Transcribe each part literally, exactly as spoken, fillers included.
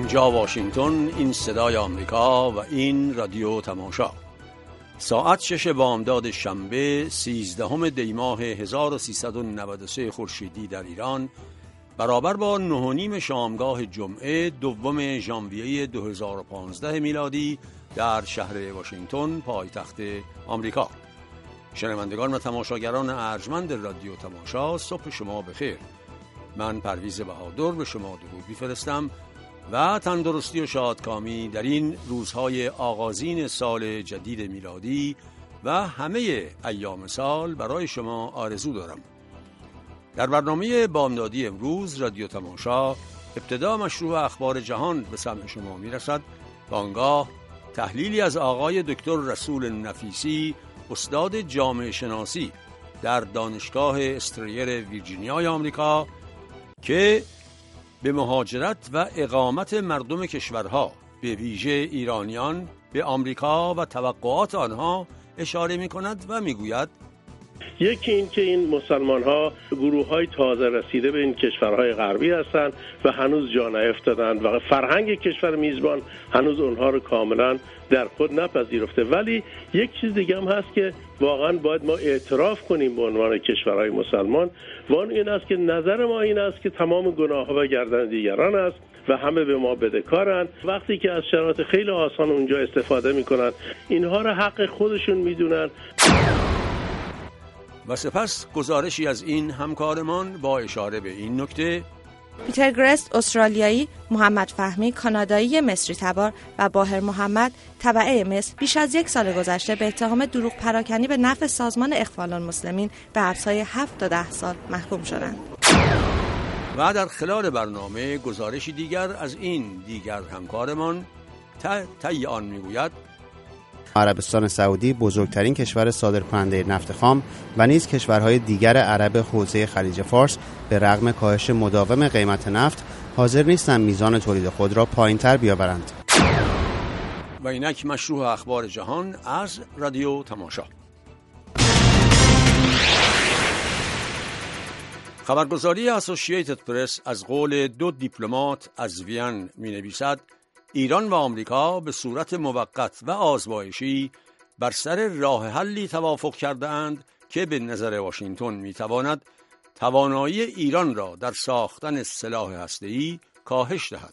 اینجا واشنگتن، این صدای آمریکا و این رادیو تماشا. ساعت شش بامداد شنبه سیزدهم دی ماه هزار و سیصد و نود و سه خورشیدی در ایران، برابر با نه و نیم شامگاه جمعه دوم ژانویه دو هزار و پانزده میلادی در شهر واشنگتن، پایتخت آمریکا. شنوندگان و تماشاگران ارجمند رادیو تماشا، صبح شما بخیر. من پرویز بهادر به شما درود می‌فرستم و تندرستی و شادکامی در این روزهای آغازین سال جدید میلادی و همه ایام سال برای شما آرزو دارم. در برنامه بامدادی امروز رادیو تماشا ابتدا مشروع اخبار جهان به سمع شما میرسد و آنگاه تحلیلی از آقای دکتر رسول نفیسی، استاد جامعه شناسی در دانشگاه استریر ویرجینیای آمریکا، که به مهاجرت و اقامت مردم کشورها به ویژه ایرانیان به آمریکا و توقعات آنها اشاره می کند و می گوید: یکی این که این مسلمان ها گروه های تازه رسیده به این کشورهای غربی هستند و هنوز جا نیفتادند و فرهنگ کشور میزبان هنوز اونها رو کاملا در خود نپذیرفته. ولی یک چیز دیگه هم هست که واقعا باید ما اعتراف کنیم به عنوان کشورهای مسلمان، و اون این است که نظر ما این است که تمام گناه ها و گردن دیگران است و همه به ما بدهکارند. وقتی که از شرایط خیلی آسان اونجا استفاده میکنن، اینها رو حق خودشون میدونن. و سپس گزارشی از این همکارمان با اشاره به این نکته: پیتر گرست استرالیایی، محمد فهمی کانادایی مصری تبار و باهر محمد تبعه مصر بیش از یک سال گذشته به اتهام دروغ پراکنی به نفع سازمان اخوان المسلمین به حبس‌های هفت تا ده سال محکوم شدند. و در خلال برنامه گزارشی دیگر از این دیگر همکارمان طی آن میگوید: عربستان سعودی بزرگترین کشور صادرکننده نفت خام و نیز کشورهای دیگر عرب حوزه خلیج فارس به رغم کاهش مداوم قیمت نفت حاضر نیستند میزان تولید خود را پایین‌تر بیاورند. و اینک مشروع اخبار جهان از رادیو تماشا. خبرگزاری اسوسییتد پرس از قول دو دیپلمات از وین می‌نویسد: ایران و آمریکا به صورت موقت و آزمایشی بر سر راه حلی توافق کرده‌اند که به نظر واشنگتن می‌تواند توانایی ایران را در ساختن سلاح هسته‌ای کاهش دهد.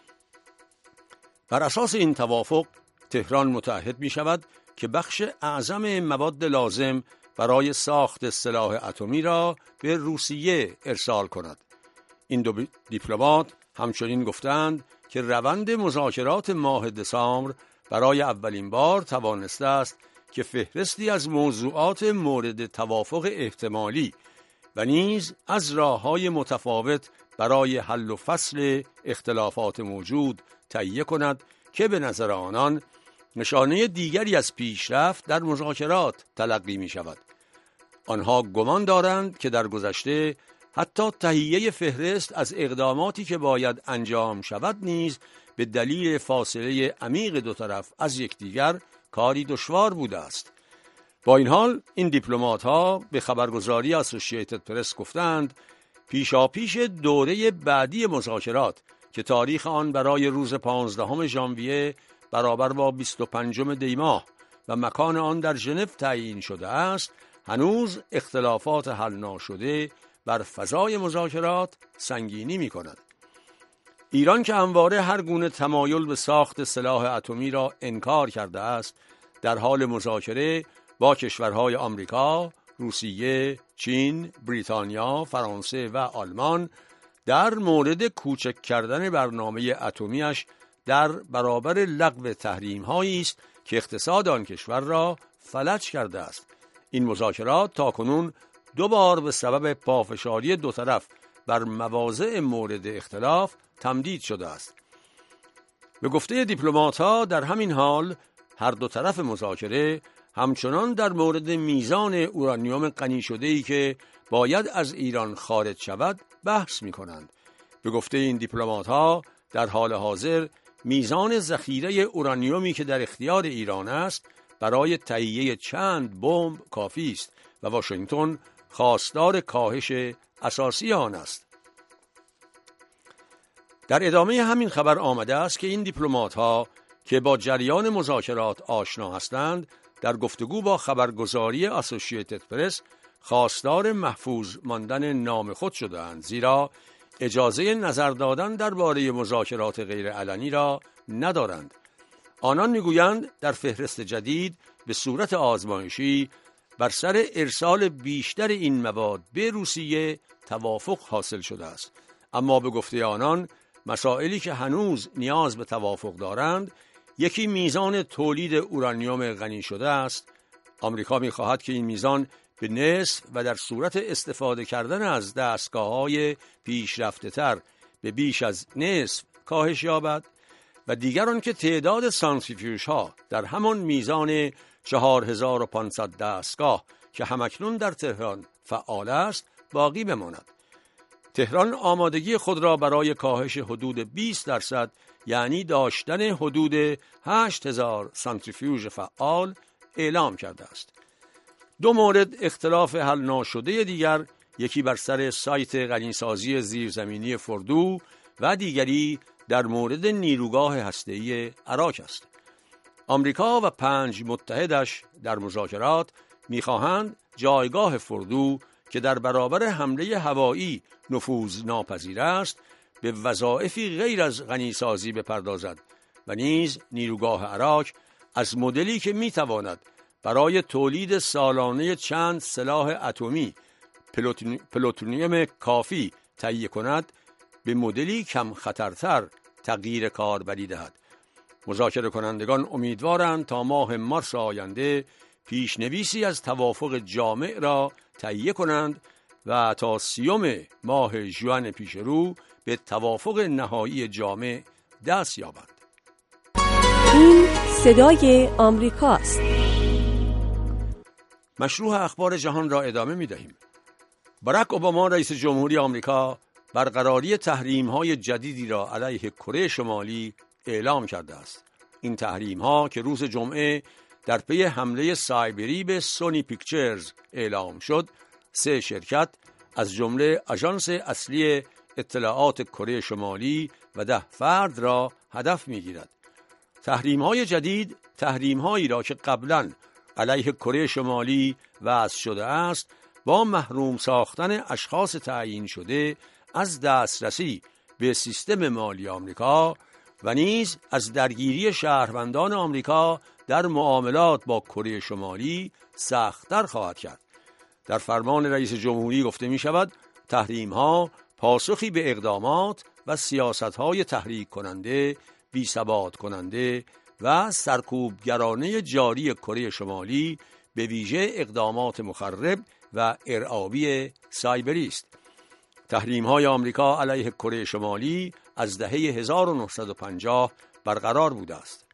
بر اساس این توافق تهران متعهد می‌شود که بخش اعظم مواد لازم برای ساخت سلاح اتمی را به روسیه ارسال کند. این دو دیپلمات همچنین گفتند که روند مذاکرات ماه دسامبر برای اولین بار توانسته است که فهرستی از موضوعات مورد توافق احتمالی و نیز از راه‌های متفاوت برای حل و فصل اختلافات موجود تهیه کند که به نظر آنان نشانه دیگری از پیشرفت در مذاکرات تلقی می شود. آنها گمان دارند که در گذشته حتی تهیه فهرست از اقداماتی که باید انجام شود نیز به دلیل فاصله عمیق دو طرف از یکدیگر کاری دشوار بوده است. با این حال این دیپلمات‌ها به خبرگزاری اسوسییتد پرس گفتند پیشاپیش دوره بعدی مذاکرات که تاریخ آن برای روز پانزدهم ژانویه برابر با بیست و پنجم دی ماه و مکان آن در ژنو تعیین شده است، هنوز اختلافات حل ناشده بر فضای مذاکرات سنگینی می کند. ایران که همواره هر گونه تمایل به ساخت سلاح اتمی را انکار کرده است، در حال مذاکره با کشورهای آمریکا، روسیه، چین، بریتانیا، فرانسه و آلمان در مورد کوچک کردن برنامه اتمیش در برابر لغو تحریم‌هایی است که اقتصاد آن کشور را فلج کرده است. این مذاکرات تاکنون دو بار به سبب پافشاری دو طرف بر مواضع مورد اختلاف تمدید شده است. به گفته دیپلمات‌ها در همین حال هر دو طرف مذاکره همچنان در مورد میزان اورانیوم غنی شده‌ای که باید از ایران خارج شود بحث می‌کنند. به گفته این دیپلمات‌ها در حال حاضر میزان ذخیره اورانیومی که در اختیار ایران است برای تهیه چند بمب کافی است و واشنگتن خواستار کاهش اساسی آن است. در ادامه همین خبر آمده است که این دیپلمات‌ها که با جریان مذاکرات آشنا هستند در گفتگو با خبرگزاری اسوسییتد پرس خواستار محفوظ ماندن نام خود شدند، زیرا اجازه نظر دادن درباره مذاکرات غیرعلنی را ندارند. آنان میگویند در فهرست جدید به صورت آزمایشی بر سر ارسال بیشتر این مواد به روسیه توافق حاصل شده است، اما به گفته آنان مسائلی که هنوز نیاز به توافق دارند یکی میزان تولید اورانیوم غنی شده است. آمریکا می‌خواهد که این میزان به نصف و در صورت استفاده کردن از دستگاه‌های پیشرفته‌تر به بیش از نصف کاهش یابد و دیگران که تعداد سانتریفیوژها در همان میزان چهار هزار و پانصد دستگاه که همکنون در تهران فعال است باقی بماند. تهران آمادگی خود را برای کاهش حدود بیست درصد یعنی داشتن حدود هشت هزار سانتریفیوژ فعال اعلام کرده است. دو مورد اختلاف حل ناشده دیگر، یکی بر سر سایت غنیسازی زیرزمینی فردو و دیگری در مورد نیروگاه هسته‌ای اراک است. آمریکا و پنج متحدش در مذاکرات می‌خواهند جایگاه فردو که در برابر حمله هوایی نفوذ ناپذیر است به وظایفی غیر از غنیسازی بپردازد و نیز نیروگاه اراک از مدلی که می‌تواند برای تولید سالانه چند سلاح اتمی پلوتونیوم کافی تهیه کند به مدلی کم خطرتر تغییر کاربری دهد. مذاکره کنندگان امیدوارند تا ماه مارس آینده پیشنویسی از توافق جامع را تهیه کنند و تا سیوم ماه ژوئن پیش رو به توافق نهایی جامع دست یابند. این صدای آمریکاست. مشروع اخبار جهان را ادامه می دهیم. باراک اوباما رئیس جمهوری آمریکا برقراری تحریم‌های جدیدی را علیه کره شمالی اعلام کرده است. این تحریم‌ها که روز جمعه در پی حمله سایبری به سونی پیکچرز اعلام شد، سه شرکت از جمله آژانس اصلی اطلاعات کره شمالی و ده فرد را هدف می‌گیرد. تحریم‌های جدید تحریم‌هایی را که قبلاً علیه کره شمالی وضع شده است با محروم ساختن اشخاص تعیین شده از دسترسی به سیستم مالی آمریکا و نیز از درگیری شهروندان آمریکا در معاملات با کره شمالی سخت‌تر خواهد کرد. در فرمان رئیس جمهوری گفته می شود تحریم‌ها پاسخی به اقدامات و سیاست‌های تحریک کننده، بی‌ثبات کننده و سرکوبگرانه جاری کره شمالی به ویژه اقدامات مخرب و ارعابی سایبری است. تحریم‌های آمریکا علیه کره شمالی از دهه هزار و نهصد و پنجاه برقرار بوده است.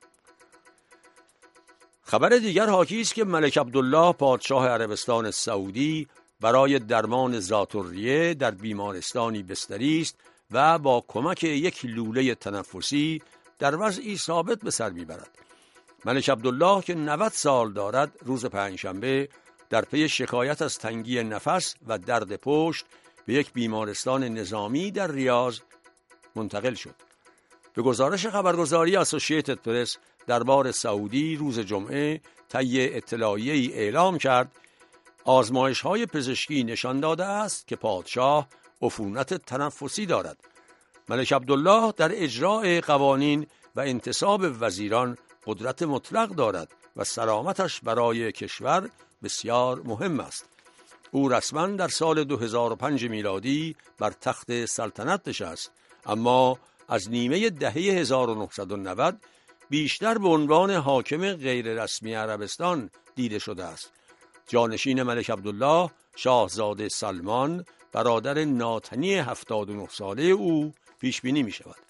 خبر دیگر حاکی است که ملک عبدالله پادشاه عربستان سعودی برای درمان ذات‌الریه در بیمارستانی بستری است و با کمک یک لوله تنفسی در وضعی ثابت به سر میبرد. ملک عبدالله که نود سال دارد روز پنجشنبه در پی شکایت از تنگی نفس و درد پشت به یک بیمارستان نظامی در ریاض منتقل شد. به گزارش خبرگزاری اسوسییتد پرس دربار سعودی روز جمعه طی اطلاعیه‌ای اعلام کرد آزمایش‌های پزشکی نشان داده است که پادشاه عفونت تنفسی دارد. ملک عبدالله در اجرای قوانین و انتصاب وزیران قدرت مطلق دارد و سلامتش برای کشور بسیار مهم است. او رسما در سال دو هزار و پنج میلادی بر تخت سلطنت نشست، اما از نیمه دهه هزار و نهصد و نود بیشتر به عنوان حاکم غیر رسمی عربستان دیده شده است. جانشین ملک عبدالله شاهزاده سلمان برادر ناتنی هفتاد و نه ساله او پیش بینی می شود.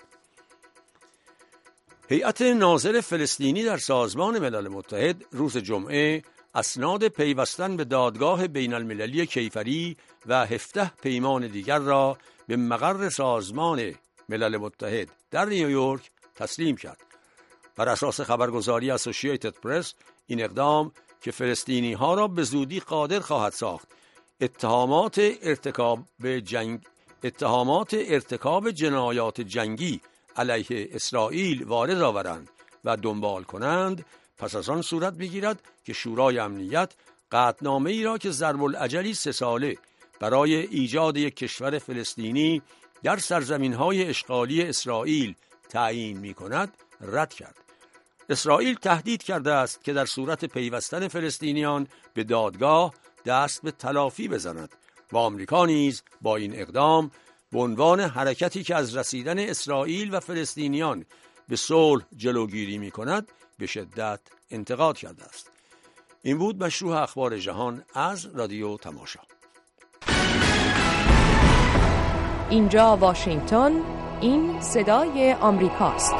هیئت ناظر فلسطینی در سازمان ملل متحد روز جمعه اسناد پیوستن به دادگاه بین المللی کیفری و هفده پیمان دیگر را به مقر سازمان ملل متحد در نیویورک تسلیم کرد. بر اساس خبرگزاری اسوسییتد پرس این اقدام که فلسطینی ها را به زودی قادر خواهد ساخت اتهامات ارتکاب به جنگ اتهامات ارتکاب جنایات جنگی علیه اسرائیل وارد آورند و دنبال کنند، پس از آن صورت بگیرد که شورای امنیت قطعنامه ای را که ضرب الاجلی سه ساله برای ایجاد یک کشور فلسطینی در سرزمین‌های اشغالی اسرائیل تعیین می‌کند رد کرد. اسرائیل تهدید کرده است که در صورت پیوستن فلسطینیان به دادگاه دست به تلافی بزند و آمریکا نیز با این اقدام به عنوان حرکتی که از رسیدن اسرائیل و فلسطینیان به صلح جلوگیری می‌کند به شدت انتقاد کرده است. این بود مشروع اخبار جهان از رادیو تماشا. اینجا واشنگتن، این صدای آمریکاست.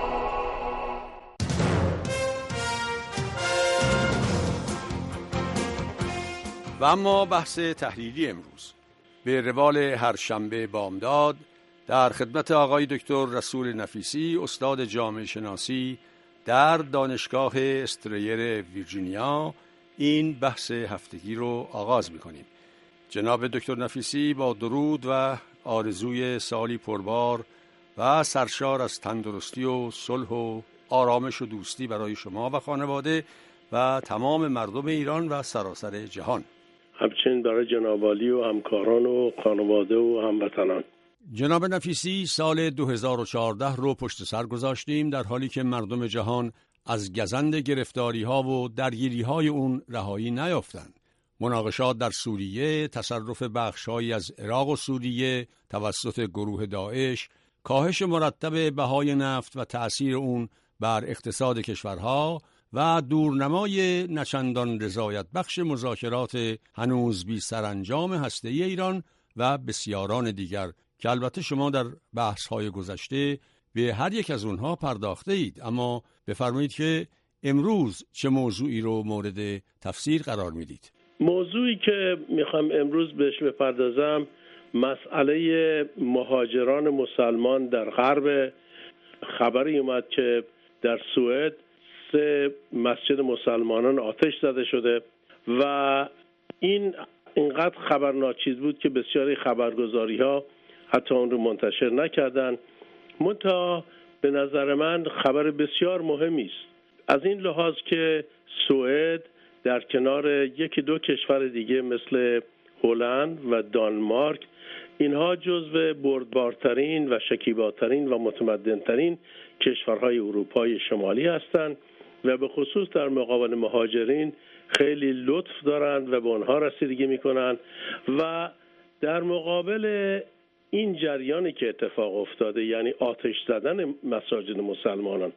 و اما بحث تحلیلی امروز به روال هر شنبه بامداد در خدمت آقای دکتر رسول نفیسی، استاد جامعه شناسی در دانشگاه استریر ویرجینیا، این بحث هفتگی رو آغاز می‌کنیم. جناب دکتر نفیسی با درود و آرزوی سالی پربار و سرشار از تندرستی و صلح و آرامش و دوستی برای شما و خانواده و تمام مردم ایران و سراسر جهان. همچنین برای جناب عالی و همکاران و خانواده و هموطنان. جناب نفیسی، سال دو هزار و چهارده رو پشت سر گذاشتیم در حالی که مردم جهان از گزند گرفتاری‌ها و درگیری‌های اون رهایی نیافتند. مناقشات در سوریه، تصرف بخش‌هایی از عراق و سوریه توسط گروه داعش، کاهش مرتب بهای نفت و تأثیر اون بر اقتصاد کشورها و دورنمای نچندان رضایت بخش مذاکرات هنوز بی سرانجام هسته‌ای ایران و بسیاران دیگر که البته شما در بحث‌های گذشته به هر یک از اونها پرداخته اید، اما بفرمایید که امروز چه موضوعی رو مورد تفسیر قرار میدید؟ موضوعی که میخوام امروز بهش بپردازم مسئله مهاجران مسلمان در غرب. خبری اومد که در سوئد سه مسجد مسلمانان آتش زده شده و این اینقدر خبر ناچیز بود که بسیاری خبرگزاری ها حتی اون رو منتشر نکردن. منتها به نظر من خبر بسیار مهمی است، از این لحاظ که سوئد در کنار یکی دو کشور دیگه مثل هلند و دانمارک، اینها جزو بردبارترین و شکیباترین و متمدنترین کشورهای اروپای شمالی هستند و به خصوص در مقابل مهاجرین خیلی لطف دارند و به آنها رسیدگی میکنند. و در مقابل این جریانی که اتفاق افتاده، یعنی آتش زدن مساجد مسلمانان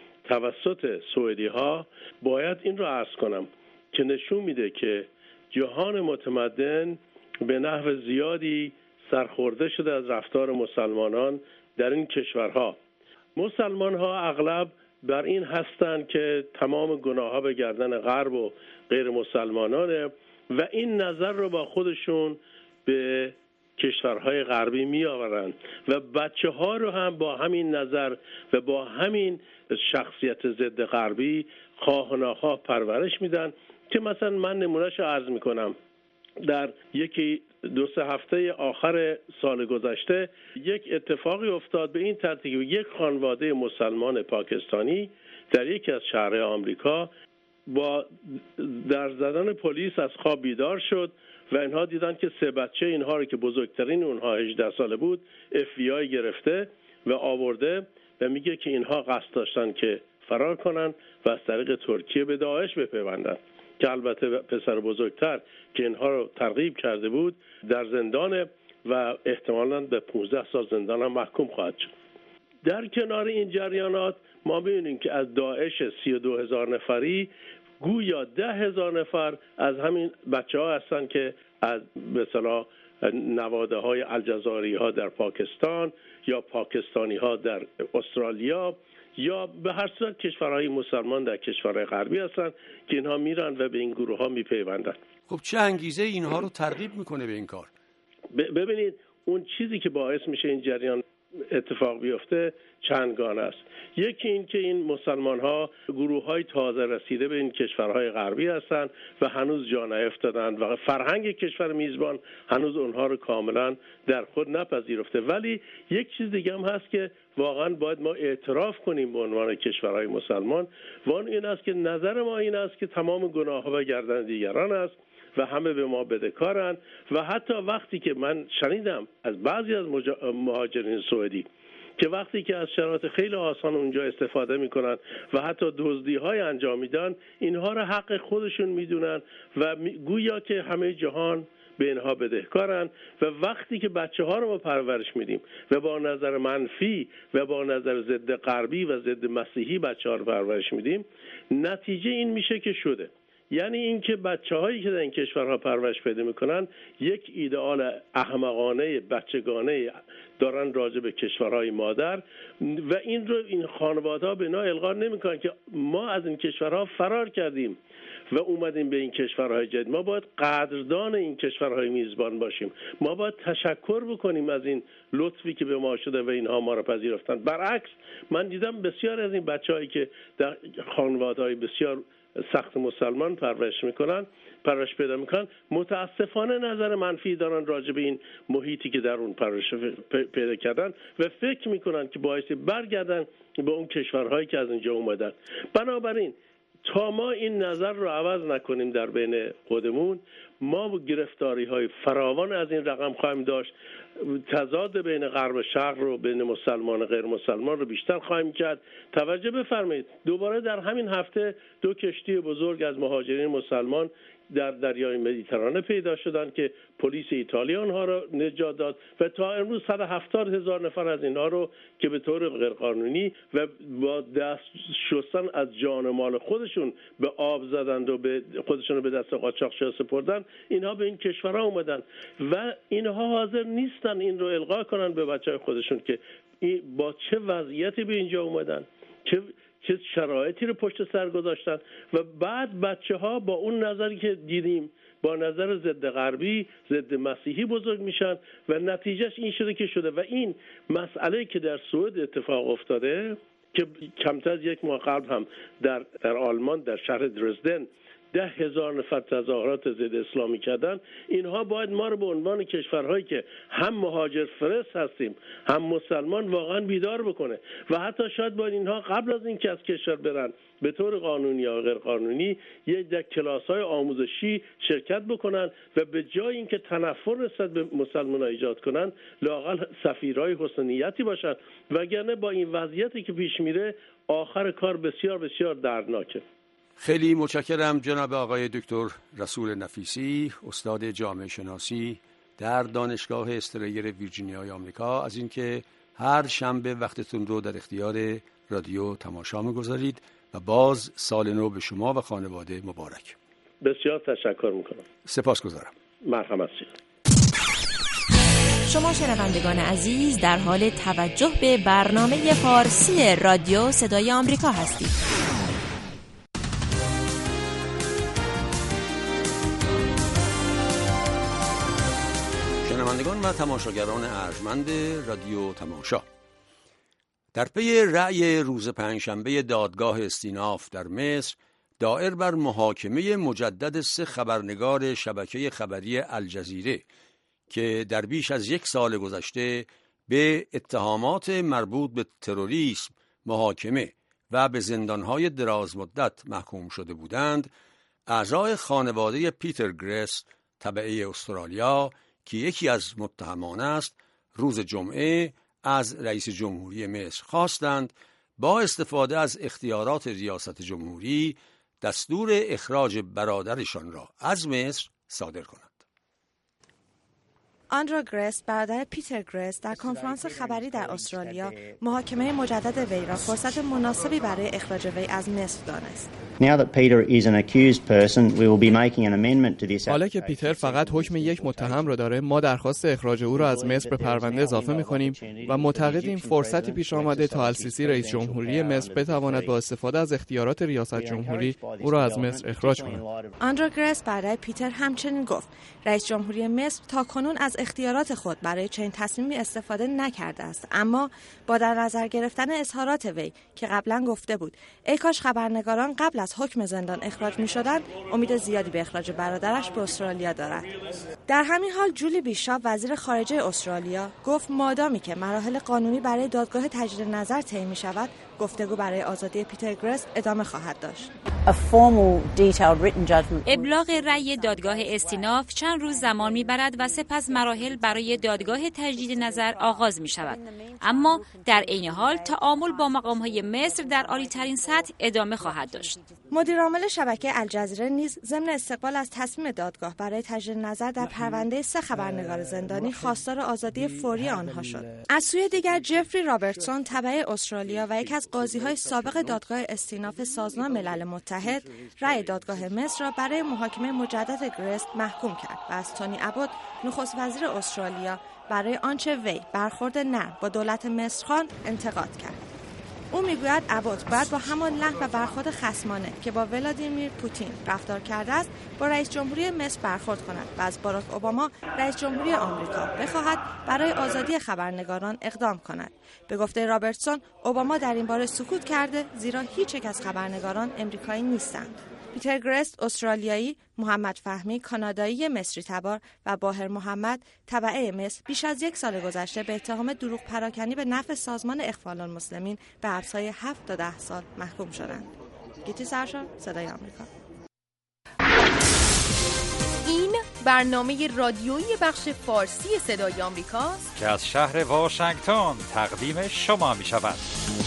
توسط سوئدی ها، باید این رو عرض کنم که نشون میده که جهان متمدن به نحو زیادی سرخورده شده از رفتار مسلمانان در این کشورها. مسلمان ها اغلب بر این هستند که تمام گناه ها به گردن غرب و غیر مسلمانانه و این نظر رو با خودشون به کشورهای غربی می آورند و بچه ها رو هم با همین نظر و با همین شخصیت ضد غربی خواه و ناخواه پرورش میدن که مثلا من نمونهشو عرض میکنم. در یکی دو سه هفته آخر سال گذشته یک اتفاقی افتاد به این ترتیب: یک خانواده مسلمان پاکستانی در یکی از شهرهای آمریکا با در زدن پلیس از خواب بیدار شد و اینها دیدن که سه بچه اینها رو که بزرگترین اونها هجده ساله بود اف بی آی گرفته و آورده و میگه که اینها قصد داشتن که فرار کنن و از طریق ترکیه به داعش بپیوندن، که البته پسر بزرگتر که اینها رو ترغیب کرده بود در زندان و احتمالاً به پانزده سال زندان هم محکوم خواهد شد. در کنار این جریانات ما می‌بینیم که از داعش سی و دو هزار نفری گویا ده هزار نفر از همین بچه ها هستن که از به اصطلاح نواده های الجزائری ها در پاکستان یا پاکستانی ها در استرالیا یا به هر صورت کشورهای مسلمان در کشورهای غربی هستن که اینها میرن و به این گروه ها میپیوندن. خب چه انگیزه اینها رو ترغیب میکنه به این کار؟ ببینید اون چیزی که باعث میشه این جریان اتفاق بیفته چندگانه است. یکی این که این مسلمان ها گروه های تازه رسیده به این کشورهای غربی هستند و هنوز جا نیفتادند و فرهنگ کشور میزبان هنوز اونها رو کاملا در خود نپذیرفته. ولی یک چیز دیگه هم هست که واقعا باید ما اعتراف کنیم به عنوان کشورهای مسلمان و اون این است که نظر ما این است که تمام گناه ها و گردن دیگران است و همه به ما بدهکارند. و حتی وقتی که من شنیدم از بعضی از مهاجرین سعودی که وقتی که از شرایط خیلی آسان اونجا استفاده میکنن و حتی دزدی های انجام میدن، اینها را حق خودشون میدونن و گویا که همه جهان به اینها بدهکارن. و وقتی که بچه ها رو ما پرورش میدیم و با نظر منفی و با نظر ضد غربی و ضد مسیحی بچه ها رو پرورش میدیم، نتیجه این میشه که شده. یعنی اینکه بچه‌هایی که در این کشورها پرورش پیدا می‌کنن یک ایدئال احمقانه بچگانه دارن راجع به کشورهای مادر و این رو این خانواده‌ها به اینا القا نمی‌کنن که ما از این کشورها فرار کردیم و اومدیم به این کشورهای جدید. ما باید قدردان این کشورهای میزبان باشیم. ما باید تشکر بکنیم از این لطفی که به ما شده و اینها ما را پذیرفتن. برعکس من دیدم بسیار از این بچه‌هایی که در خانواده‌های بسیار سخت مسلمان پرورش میکنن پرورش پیدا میکنن متاسفانه نظر منفی دارن راجع به این محیطی که در اون پرورش پیدا کردن و فکر میکنن که باعث برگردن به اون کشورهایی که از اینجا اومدن. بنابراین تا ما این نظر رو عوض نکنیم در بین خودمون، ما گرفتاری های فراوان از این رقم خواهیم داشت. تضاد بین غرب و شرق رو، بین مسلمان و غیر مسلمان رو بیشتر خواهیم کرد. توجه بفرمایید دوباره در همین هفته دو کشتی بزرگ از مهاجرین مسلمان در دریای مدیترانه پیدا شدند که پلیس ایتالیا آنها را نجات داد و تا امروز صد و هفتاد هزار نفر از اینها رو که به طور غیرقانونی و با دست شستن از جان و مال خودشون به آب زدند و به خودشون رو به دست قاچاقچی‌ها سپردن، اینها به این کشورها اومدن و اینها حاضر نیستن این رو القا کنن به بچه‌های خودشون که با چه وضعیتی به اینجا اومدن، چه چه شرایطی رو پشت سر گذاشتن و بعد بچه ها با اون نظری که دیدیم با نظر ضد غربی ضد مسیحی بزرگ میشن و نتیجهش این شده که شده. و این مسئله که در سوئد اتفاق افتاده که کمتر از یک ماه قبل هم در در آلمان در شهر درزدن ده هزار نفر تظاهرات ضد اسلامی کردن، اینها باید ما رو به عنوان کشورهایی که هم مهاجر فرست هستیم هم مسلمان واقعا بیدار بکنه و حتی شاید باید اینها قبل از این که از کشور برن به طور قانونی یا غیر قانونی یک در کلاس‌های آموزشی شرکت بکنن و به جای اینکه تنفر نسبت به مسلمان‌ها ایجاد کنن لااقل سفیرای حسن نیتی باشن، وگرنه با این وضعیتی که پیش میره آخر کار بسیار بسیار دردناکه. خیلی متشکرم جناب آقای دکتر رسول نفیسی، استاد جامعه شناسی در دانشگاه استریر ویرجینیای آمریکا، از اینکه هر شنبه وقتتون رو در اختیار رادیو تماشا می‌گذارید و باز سال نو به شما و خانواده مبارک. بسیار تشکر میکنم. سپاسگزارم. مرحمت هستید. شما شنوندگان عزیز در حال توجه به برنامه فارسی رادیو صدای آمریکا هستید. شنوندگان و تماشاگران ارجمند رادیو تماشا، در پی رأی روز پنجشنبه دادگاه استیناف در مصر دائر بر محاکمه مجدد سه خبرنگار شبکه خبری الجزیره که در بیش از یک سال گذشته به اتهامات مربوط به تروریسم محاکمه و به زندانهای دراز مدت محکوم شده بودند، اعضای خانواده پیتر گرس تبعه استرالیا که یکی از متهمان است روز جمعه از رئیس جمهوری مصر خواستند با استفاده از اختیارات ریاست جمهوری دستور اخراج برادرشان را از مصر صادر کنند. آندرا گرس، برادر پیتر گرس، در کنفرانس خبری در استرالیا محاکمه مجدد وی را فرصت مناسبی برای اخراج وی از مصر دانست. حالا که پیتر فقط حکم یک متهم رو داره، ما درخواست اخراج او را از مصر به پرونده اضافه می‌کنیم و معتقدیم فرصتی پیش آمده تا السیسی رئیس جمهوری مصر بتواند با استفاده از اختیارات ریاست جمهوری او را از مصر اخراج کند. آندرو گرس برای پیتر همچنین گفت رئیس جمهوری مصر تاکنون از اختیارات خود برای چنین تصمیمی استفاده نکرده است، اما با در نظر گرفتن اظهارات وی که قبلا گفته بود ای کاش خبرنگاران قبل از حکم زندان اخراج می‌شدند، امید زیادی به اخراج برادرش به استرالیا دارد. در همین حال جولی بیشاپ وزیر خارجه استرالیا گفت مادامی که مراحل قانونی برای دادگاه تجدید نظر طی می‌شود، گفتگو برای آزادی پیتر گرس ادامه خواهد داشت. ابلاغ رأی دادگاه استیناف چند روز زمان می‌برد و سپس مراحل برای دادگاه تجدید نظر آغاز می‌شود. اما در عین حال تعامل با مقام‌های مصر در عالی‌ترین سطح ادامه خواهد داشت. مدیر عامل شبکه الجزیره نیز ضمن استقبال از تصمیم دادگاه برای تجدید نظر در پرونده سه خبرنگار زندانی خواستار آزادی فوری آنها شد. از سوی دیگر جفری رابرتسون تبع استرالیا و یک از قاضی‌های سابق دادگاه استیناف سازمان ملل متحد رأی دادگاه مصر را برای محاکمه مجدد گرس محکوم کرد و از تونی ابوت نخست وزیر استرالیا برای آنچه وی برخورد نرم با دولت مصر خواند انتقاد کرد. او میگوید ابوت باید با همان لحن و برخورد خصمانه که با ولادیمیر پوتین رفتار کرده است با رئیس جمهوری مصر برخورد کند و از باراک اوباما رئیس جمهوری آمریکا بخواهد برای آزادی خبرنگاران اقدام کند. به گفته رابرتسون، اوباما در این باره سکوت کرده زیرا هیچ یک از خبرنگاران امریکایی نیستند. پیتر گرس استرالیایی، محمد فهمی کانادایی مصری تبار و باهر محمد تبعه مصر بیش از یک سال گذشته به اتهام دروغ پراکنی به نفع سازمان اخوان المسلمین به حبس‌های هفت تا ده سال محکوم شدند. گیتی سرشار، صدای آمریکا. این برنامه رادیویی بخش فارسی صدای آمریکاست که از شهر واشنگتن تقدیم شما می شود.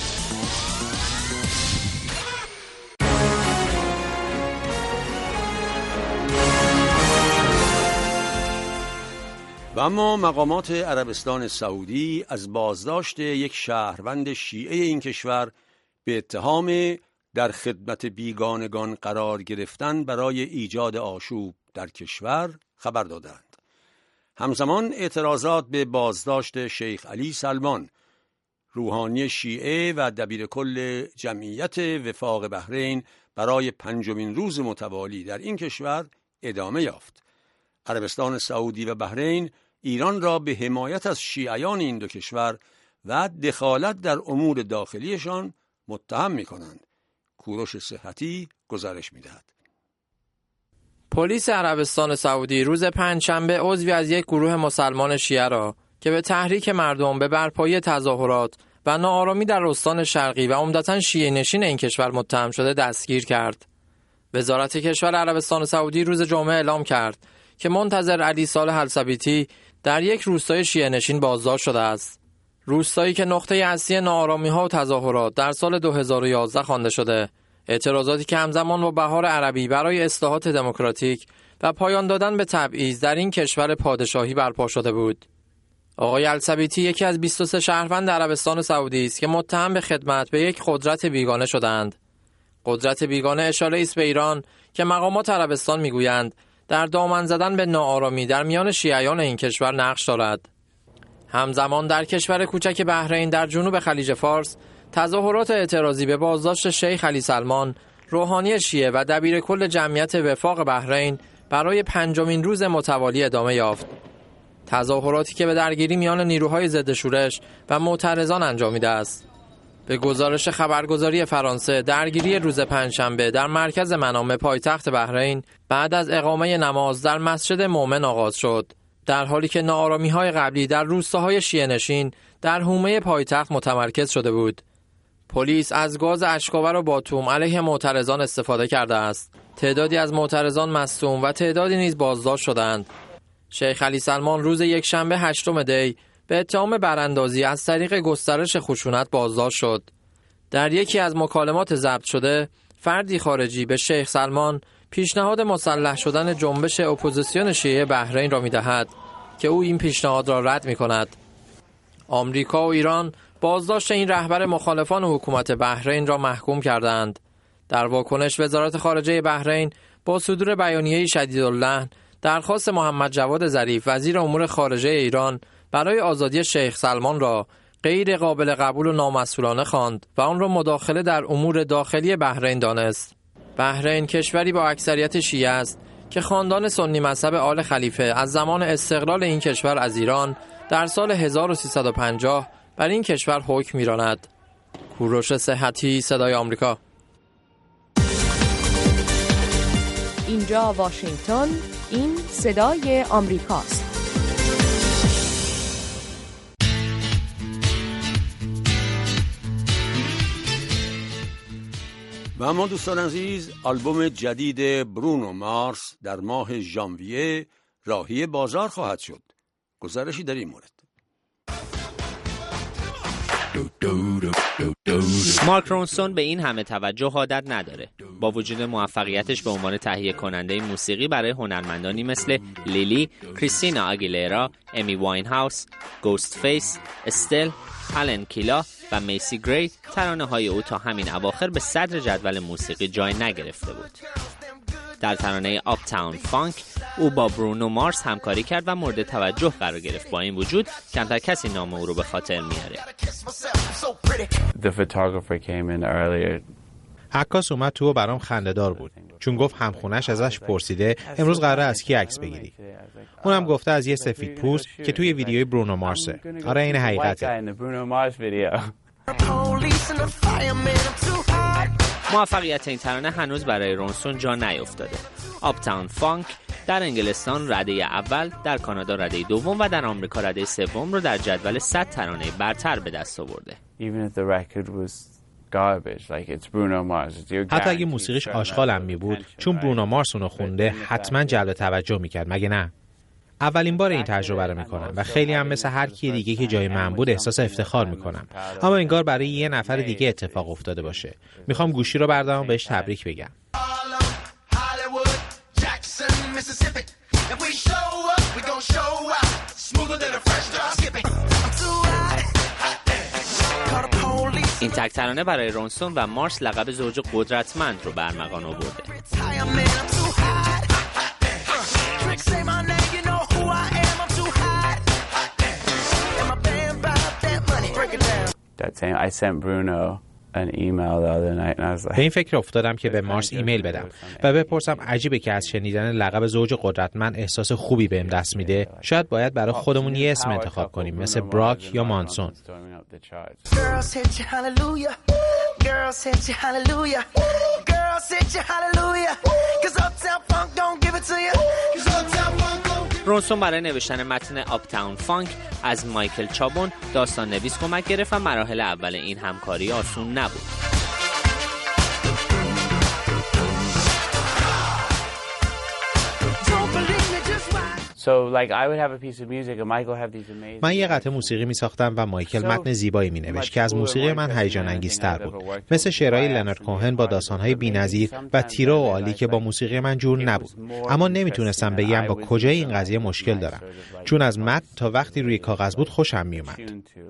و اما مقامات عربستان سعودی از بازداشت یک شهروند شیعه این کشور به اتهام در خدمت بیگانگان قرار گرفتن برای ایجاد آشوب در کشور خبر دادند. همزمان اعتراضات به بازداشت شیخ علی سلمان، روحانی شیعه و دبیر کل جمعیت وفاق بحرین برای پنجمین روز متوالی در این کشور ادامه یافت. عربستان سعودی و بحرین ایران را به حمایت از شیعیان این دو کشور و دخالت در امور داخلیشان متهم می‌کنند. کوروش صحتی گزارش می‌دهد. پلیس عربستان سعودی روز پنجشنبه عضوی از یک گروه مسلمان شیعه را که به تحریک مردم به برپایی تظاهرات و ناآرامی در استان شرقی و عمدتاً شیعه نشین این کشور متهم شده دستگیر کرد. وزارت کشور عربستان سعودی روز جمعه اعلام کرد که منتظر علی صالح الثبیتی در یک روستای شیعه نشین بازداشت شده است. روستایی که نقطه اصلی ناآرامی‌ها و تظاهرات در سال دو هزار و یازده خوانده شده. اعتراضاتی که همزمان با بهار عربی برای اصلاحات دموکراتیک و پایان دادن به تبعیض در این کشور پادشاهی برپا شده بود. آقای الثبیتی یکی از بیست و سه شهروند عربستان سعودی است که متهم به خدمت به یک قدرت بیگانه شدند. قدرت بیگانه اشاره است به ایران که مقامات عربستان میگویند در دامن زدن به ناآرامی در میان شیعیان این کشور نقش دارد. همزمان در کشور کوچک بحرین در جنوب خلیج فارس تظاهرات اعتراضی به بازداشت شیخ علی سلمان، روحانی شیعه و دبیر کل جمعیت وفاق بحرین برای پنجمین روز متوالی ادامه یافت. تظاهراتی که به درگیری میان نیروهای ضد شورش و معترضان انجامیده است. به گزارش خبرگزاری فرانسه، درگیری روز پنجشنبه در مرکز منامه پایتخت بحرین بعد از اقامه نماز در مسجد مومن آغاز شد، در حالی که ناآرامی‌های قبلی در روستاهای شیعه نشین در حومه پایتخت متمرکز شده بود. پلیس از گاز اشک‌آور و باتوم علیه معترضان استفاده کرده است. تعدادی از معترضان مصدوم و تعدادی نیز بازداشت شدند. شیخ علی سلمان روز یکشنبه هشتم دی به اتهام براندازی از طریق گسترش خشونت بازداشت شد. در یکی از مکالمات ضبط شده، فردی خارجی به شیخ سلمان پیشنهاد مسلح شدن جنبش اپوزیسیون شیعه بحرین را می‌دهد که او این پیشنهاد را رد می‌کند. آمریکا و ایران بازداشت این رهبر مخالفان حکومت بحرین را محکوم کردند. در واکنش وزارت خارجه بحرین با صدور بیانیه شدیداللحن درخواست محمد جواد ظریف وزیر امور خارجه ایران برای آزادی شیخ سلمان را غیر قابل قبول و نامسئولانه خواند و آن را مداخله در امور داخلی بحرین دانست. بحرین کشوری با اکثریت شیعه است که خاندان سنی مذهب آل خلیفه از زمان استقلال این کشور از ایران در سال هزار و سیصد و پنجاه بر این کشور حکم می‌راند. کوروش صحتی، صدای آمریکا. اینجا واشنگتن، این صدای آمریکاست. و اما دوستان عزیز، آلبوم جدید برونو مارس در ماه ژانویه راهی بازار خواهد شد. گزارشی در این مورد. مارک رونسون به این همه توجه عادت نداره. با وجود موفقیتش به عنوان تهیه کننده موسیقی برای هنرمندانی مثل لیلی، کریستینا آگیلرا، امی واین هاوس، گوست فیس، استل، آلن کیلا و میسی گری، ترانه‌های او تا همین اواخر به صدر جدول موسیقی جای نگرفته بود. در ترانه آپ تاون فانک او با برونو مارس همکاری کرد و مورد توجه قرار گرفت. با این وجود کمتر کسی نام او رو به خاطر میاره. عکاس اومد تو و برام خنده‌دار بود، چون گفت همخونش ازش پرسیده امروز قراره از کی عکس بگیری. اونم گفته از یه سفید پوست که توی ویدیوی برونو مارسه. آره این حقیقته. موفقیت این ترانه هنوز برای رونسون جا نیفتاده. آپ تاون فانک در انگلستان رده اول، در کانادا رده دوم و در آمریکا رده سوم رو در جدول صد ترانه برتر به دست آورده. حتی اگه موسیقیش آشغالم می بود، چون برونو مارس اونو خونده حتما جلب توجه میکرد، مگه نه؟ اولین بار این تجربه رو میکنم و خیلی هم مثل هر کی دیگه که جای من بود احساس افتخار میکنم، اما انگار برای یه نفر دیگه اتفاق افتاده باشه. میخوام گوشی رو بردارم و بهش تبریک بگم. این تک ترانه برای رونسون و مارس لقب زوج قدرتمند رو برمغان آورده. به این فکر افتادم که به مارس ایمیل بدم و بپرسم عجیبه که از شنیدن لقب زوج قدرتمند احساس خوبی بهم دست میده. شاید باید برای خودمون یه اسم انتخاب کنیم، مثل براک یا مانسون. رونسون برای نوشتن متن آپ تاون فانک از مایکل چابون داستان نویس کمک گرفت و مراحل اول این همکاری آسون نبود. من یه قطعه موسیقی می ساختم و مایکل متن زیبایی می نوشت که از موسیقی من هیجان انگیزتر بود، مثل شعرهای لنارد کوهن با داستانهای بی‌نظیر و تیرو و آلی که با موسیقی من جور نبود. اما نمیتونستم بگم با کجای این قضیه مشکل دارم، چون از متن تا وقتی روی کاغذ بود خوشم می اومد.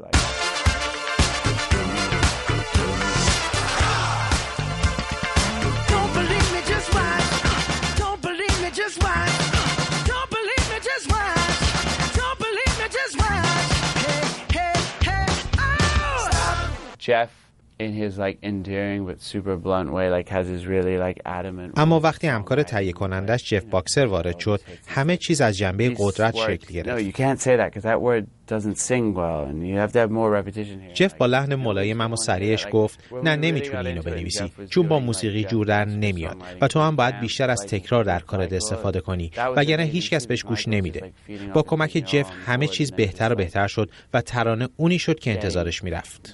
Jeff in his like endearing but super blunt way like has his really like adamant. اما وقتی همکار تهیه کنندش جف باکسر وارد شد، همه چیز از جنبه قدرت شکل گرفت. No, you can't say that because that word doesn't sing well and you have to have more repetition here. جف با لحن ملایم و سریعش گفت نه نمیتونی اینو بنویسی، چون با موسیقی جور در نمیاد و تو هم باید بیشتر از تکرار در کارت استفاده کنی، وگرنه هیچ کس بهش گوش نمیده. با کمک جف همه چیز بهتر و بهتر شد و ترانه اونی شد که انتظارش میرفت.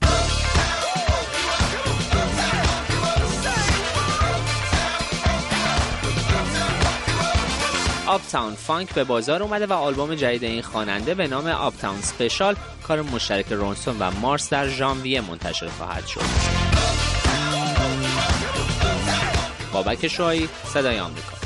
آپ تاون فانک به بازار اومده و آلبوم جدید این خواننده به نام آپ تاون اسپشیال کار مشترک رونسون و مارس در ژانویه منتشر خواهد شد. بابک شوایی، صدای آمریکا.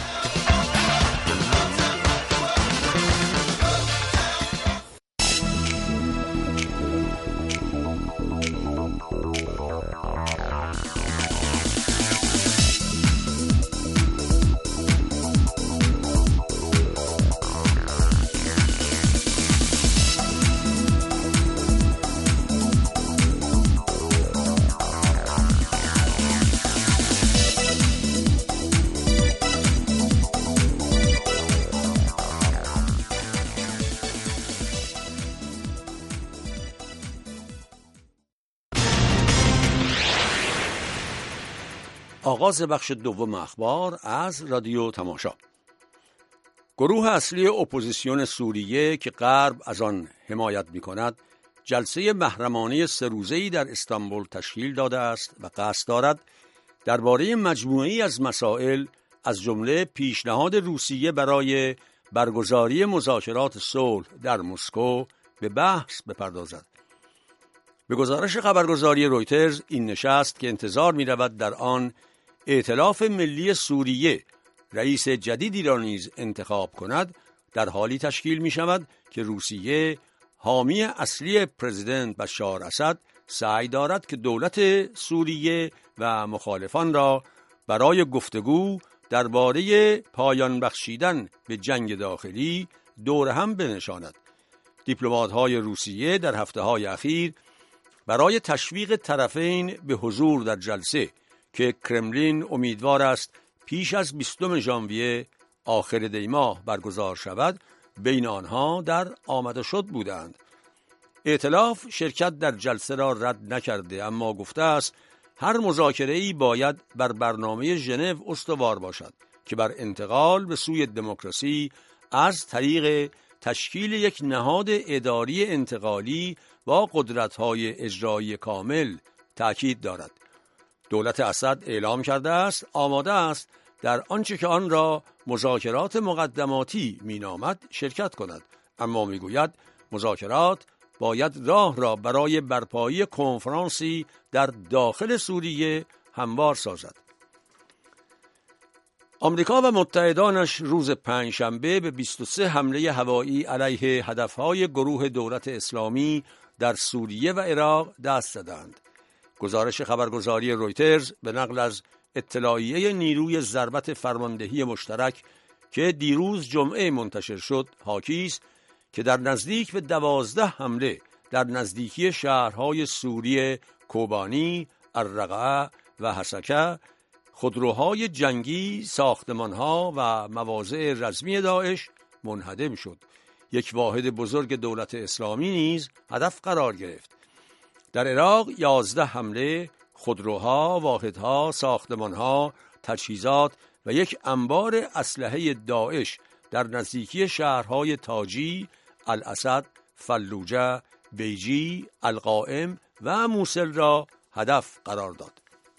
آغاز بخش دوم اخبار از رادیو تماشا. گروه اصلی اپوزیسیون سوریه که غرب از آن حمایت می‌کند، جلسه محرمانه سه روزه‌ای در استانبول تشکیل داده است و قصد دارد درباره مجموعه‌ای از مسائل از جمله پیشنهاد روسیه برای برگزاری مذاکرات صلح در مسکو به بحث بپردازد. به گزارش خبرگزاری رویترز، این نشست که انتظار می‌رود در آن ائتلاف ملی سوریه رئیس جدیدی را نیز انتخاب کند، در حالی تشکیل می‌شود که روسیه، حامی اصلی پرزیدنت بشار اسد، سعی دارد که دولت سوریه و مخالفان را برای گفتگو درباره پایان بخشیدن به جنگ داخلی دور هم بنشاند. دیپلمات‌های روسیه در هفته‌های اخیر برای تشویق طرفین به حضور در جلسه که کرملین امیدوار است پیش از بیستم ژانویه آخر دی ماه برگزار شود، بین آنها در آمده شد بودند. ائتلاف شرکت در جلسه را رد نکرده، اما گفته است هر مذاکره‌ای باید بر برنامه ژنو استوار باشد که بر انتقال به سوی دموکراسی از طریق تشکیل یک نهاد اداری انتقالی با قدرت‌های اجرایی کامل تأکید دارد. دولت اسد اعلام کرده است آماده است در آنچه که آن را مذاکرات مقدماتی مینامد شرکت کند، اما میگوید مذاکرات باید راه را برای برپایی کنفرانسی در داخل سوریه هموار سازد. آمریکا و متحدانش روز پنجشنبه به بیست و سه حمله هوایی علیه هدفهای گروه دولت اسلامی در سوریه و عراق دست زدند. گزارش خبرگزاری رویترز به نقل از اطلاعیه نیروی ضربت فرماندهی مشترک که دیروز جمعه منتشر شد حاکی است که در نزدیک به دوازده حمله در نزدیکی شهرهای سوریه کوبانی، الرقه و حسکه، خودروهای جنگی، ساختمانها و مواضع رزمی داعش منهدم شد. یک واحد بزرگ دولت اسلامی نیز هدف قرار گرفت. در عراق یازده حمله، خودروها، واحدها، ساختمانها، تجهیزات و یک انبار اسلحه داعش در نزدیکی شهرهای تاجی، الاسد، فلوجه، بیجی، القائم و موصل را هدف قرار داد.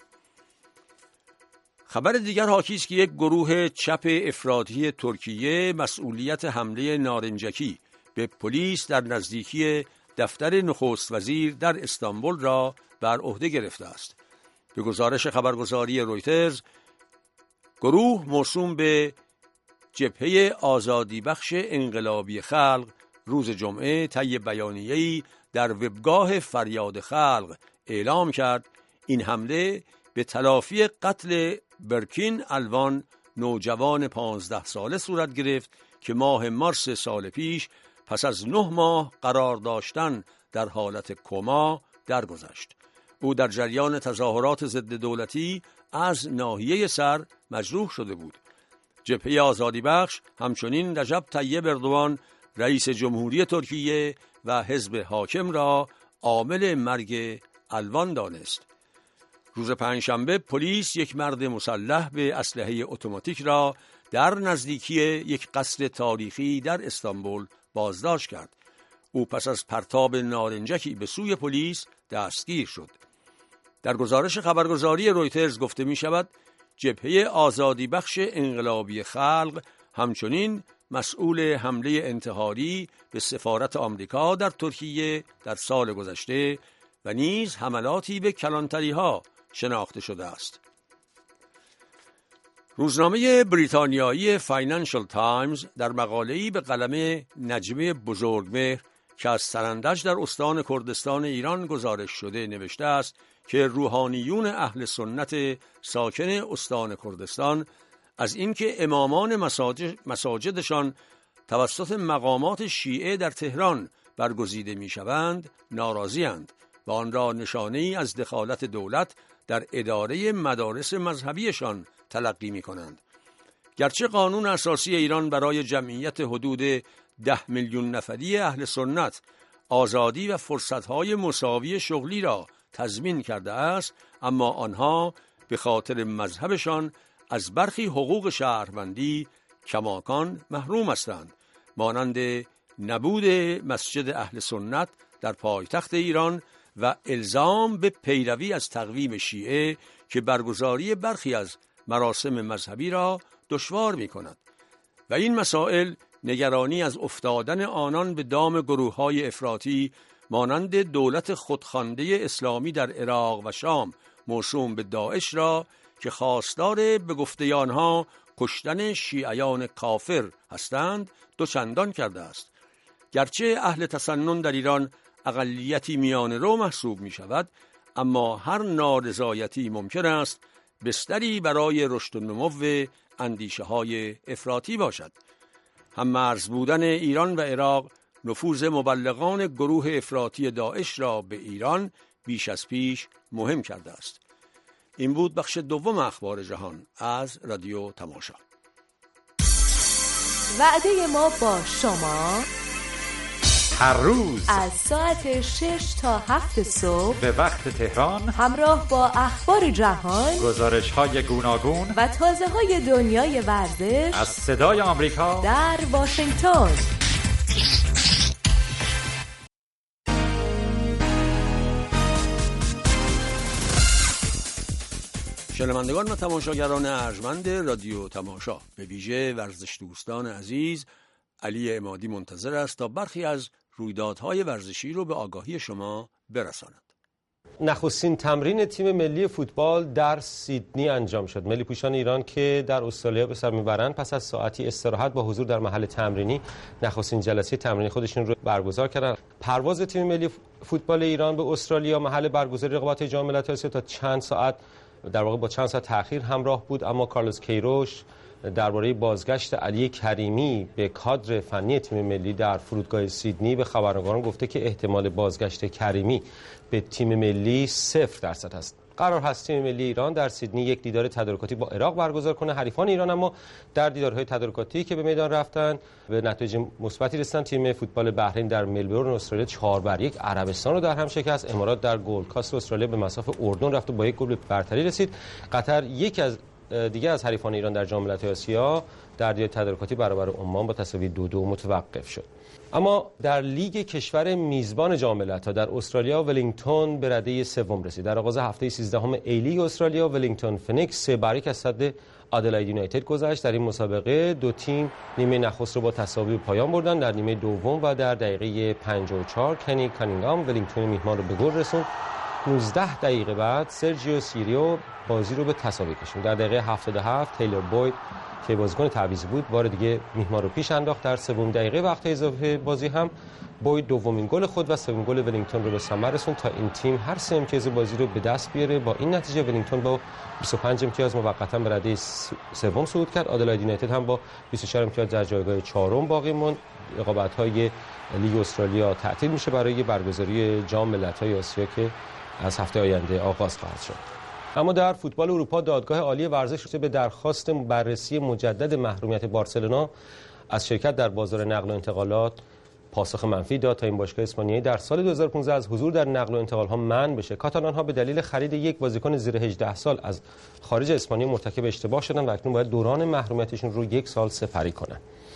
خبر دیگر حاکی است که یک گروه چپ افراطی ترکیه مسئولیت حمله نارنجکی به پلیس در نزدیکی دفتر نخست وزیر در استانبول را بر عهده گرفته است. به گزارش خبرگزاری رویترز، گروه موسوم به جبهه آزادی بخش انقلابی خلق روز جمعه طی بیانیه‌ای در وبگاه فریاد خلق اعلام کرد این حمله به تلافی قتل برکین الوان، نوجوان پانزده ساله صورت گرفت که ماه مارس سال پیش پس از نه ماه قرار داشتن در حالت کما درگذشت. او در جریان تظاهرات ضد دولتی از ناحیه سر مجروح شده بود. جبهه آزادی بخش همچنین رجب طیب اردوان رئیس جمهوری ترکیه و حزب حاکم را عامل مرگ الوان دانست. روز پنجشنبه پلیس یک مرد مسلح به اسلحه اتوماتیک را در نزدیکی یک قصر تاریخی در استانبول بازداشت کرد. او پس از پرتاب نارنجکی به سوی پلیس دستگیر شد. در گزارش خبرگزاری رویترز گفته می شود جبهه آزادی بخش انقلابی خلق همچنین مسئول حمله انتحاری به سفارت آمریکا در ترکیه در سال گذشته و نیز حملاتی به کلانتری ها شناخته شده است. روزنامه بریتانیایی فاینانشل تایمز در مقاله‌ای به قلم نجمه بزرگمهر که از سرندج در استان کردستان ایران گزارش شده نوشته است که روحانیون اهل سنت ساکن استان کردستان از اینکه امامان مساجد مساجدشان توسط مقامات شیعه در تهران برگزیده می‌شوند ناراضی‌اند و آن را نشانه‌ای از دخالت دولت در اداره مدارس مذهبیشان تلقی می‌کنند. گرچه قانون اساسی ایران برای جمعیت حدود ده میلیون نفری اهل سنت آزادی و فرصت‌های مساوی شغلی را تضمین کرده است، اما آنها به خاطر مذهبشان از برخی حقوق شهروندی کماکان محروم هستند، مانند نبود مسجد اهل سنت در پایتخت ایران و الزام به پیروی از تقویم شیعه که برگزاری برخی از مراسم مذهبی را دشوار می کند. و این مسائل نگرانی از افتادن آنان به دام گروه‌های افراطی مانند دولت خودخوانده اسلامی در عراق و شام موسوم به داعش را که خواستار به گفته آنها کشتن شیعیان کافر هستند دوچندان کرده است. گرچه اهل تسنن در ایران اقلیتی میان رو محسوب می شود، اما هر نارضایتی ممکن است بستری برای رشد و نمو اندیشه های افراطی باشد. هم مرز بودن ایران و عراق نفوذ مبلغان گروه افراطی داعش را به ایران بیش از پیش مهم کرده است. این بود بخش دوم اخبار جهان از رادیو تماشا. وعده ما با شما هر روز از ساعت شش تا هفت صبح به وقت تهران همراه با اخبار جهان، گزارش‌های گوناگون و تازه‌های دنیای ورزش از صدای آمریکا در واشنگتن. شنوندگان و تماشاگران ارجمند رادیو تماشا، به ویژه ورزش دوستان عزیز، علی عمادی منتظر است تا برخی از رویدادهای ورزشی رو به آگاهی شما برساند. نخستین تمرین تیم ملی فوتبال در سیدنی انجام شد. ملی پوشان ایران که در استرالیا به سر میبرند پس از ساعتی استراحت با حضور در محل تمرینی نخستین جلسه تمرینی خودشون رو برگزار کردند. پرواز تیم ملی فوتبال ایران به استرالیا محل برگزاری رقابت جام ملت‌های آسیا تا چند ساعت در واقع با چند ساعت تأخیر همراه بود، اما کارلوس کیروش درباره بازگشت علی کریمی به کادر فنی تیم ملی در فرودگاه سیدنی به خبرنگاران گفته که احتمال بازگشت کریمی به تیم ملی صفر درصد است. قرار هست تیم ملی ایران در سیدنی یک دیدار تدارکاتی با عراق برگزار کنه. حریفان ایران اما در دیدارهای تدارکاتی که به میدان رفتن به نتایج مثبتی رسیدن. تیم فوتبال بحرین در ملبورن استرالیا چهار بر یک عربستان رو در هم شکست. امارات در گلد کاست استرالیا به مصاف اردن رفت و با یک گل به برتری رسید. قطر یکی از دیگه از حریفان ایران در جام ملت‌های آسیا در دیدار تدارکاتی برابر عمان با تساوی دو دو متوقف شد. اما در لیگ کشور میزبان جام ملت‌ها در استرالیا ولینگتون به رده سوم رسید. در آغاز هفته سیزدهم ای لیگ استرالیا ولینگتون فنیکس سه بر یک از صد آدلاید یونایتد گذشت. در این مسابقه دو تیم نیمه نخست رو با تساوی پایان بردن. در نیمه دوم و در دقیقه پنجاه و چهار کنی کانینگهام ولینگتون میهمان رو به گل رسوند. نوزده دقیقه بعد سرجیو سیریو بازی رو به تساوی کشوند. در دقیقه هفتاد و هفت تیلر بوید که بازیکن تعویضی بود بار دیگه میهمان رو پیش انداخت. در سوم دقیقه وقت اضافه بازی هم بوید دومین گل خود و سومین گل ولینگتون رو به ثمر رسوند تا این تیم هر سه امتیاز بازی رو به دست بیاره. با این نتیجه ولینگتون با بیست و پنج امتیاز موقتا به رده سوم صعود کرد. آدلاید یونایتد هم با بیست و چهار امتیاز در جایگاه چهارم باقی موند. رقابت‌های لیگ استرالیا تعطیل میشه برای برگزاری جام ملت‌های آسیا که از هفته آینده آغاز خواهد شد. اما در فوتبال اروپا دادگاه عالی ورزش به درخواست بررسی مجدد محرومیت بارسلونا از شرکت در بازار نقل و انتقالات پاسخ منفی داد تا این باشگاه اسپانیایی در سال دو هزار و پانزده از حضور در نقل و انتقال‌ها منع بشه. کاتالان‌ها به دلیل خرید یک بازیکن زیر هجده سال از خارج اسپانیا مرتکب اشتباه شدن و اکنون باید دوران محرومیتشون رو یک سال سپری کنن.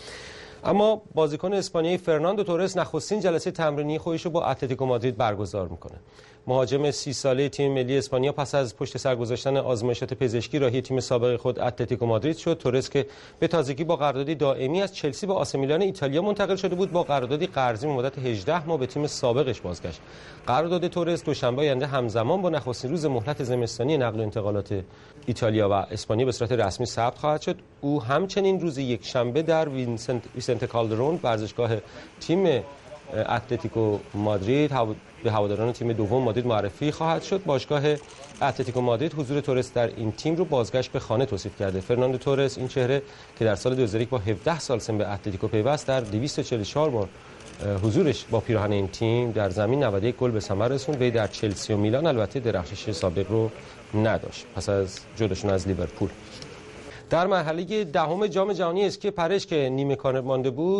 اما بازیکن اسپانیایی فرناندو تورس نخستین جلسه تمرینی خودش رو با اتلتیکو مادرید برگزار میکنه. مهاجم سی ساله تیم ملی اسپانیا پس از پشت سر گذاشتن آزمایشات پزشکی راهی تیم سابق خود اتلتیکو مادرید شد. تورس که به تازگی با قراردادی دائمی از چلسی به آسی میلان ایتالیا منتقل شده بود، با قراردادی قرضی مدت هجده ماه به تیم سابقش بازگشت. قرارداد تورس دوشنبه آینده همزمان با نخستین روز مهلت زمستانی نقل و انتقالات ایتالیا و اسپانیا به صورت رسمی ثبت خواهد شد. او همچنین روز یک شنبه در وینسنت ویسنت کالدرون ورزشگاه تیم اتلتیکو مادرید به هواداران تیم دوم مادرید معرفی خواهد شد. باشگاه اتلتیکو مادرید حضور تورس در این تیم رو بازگشت به خانه توصیف کرده. فرناندو تورس این چهره که در سال دو هزار و یک با هفده سال سن به اتلتیکو پیوست در دویست و چهل و چهار بار حضورش با پیراهن این تیم در زمین نود و یک گل به ثمر رسوند. وی در چلسی و میلان البته درخشش سابق رو نداشت پس از جداشون از لیورپول. در مرحله دهم جام جهانی اسکی پرش که نیمه کار مانده بود،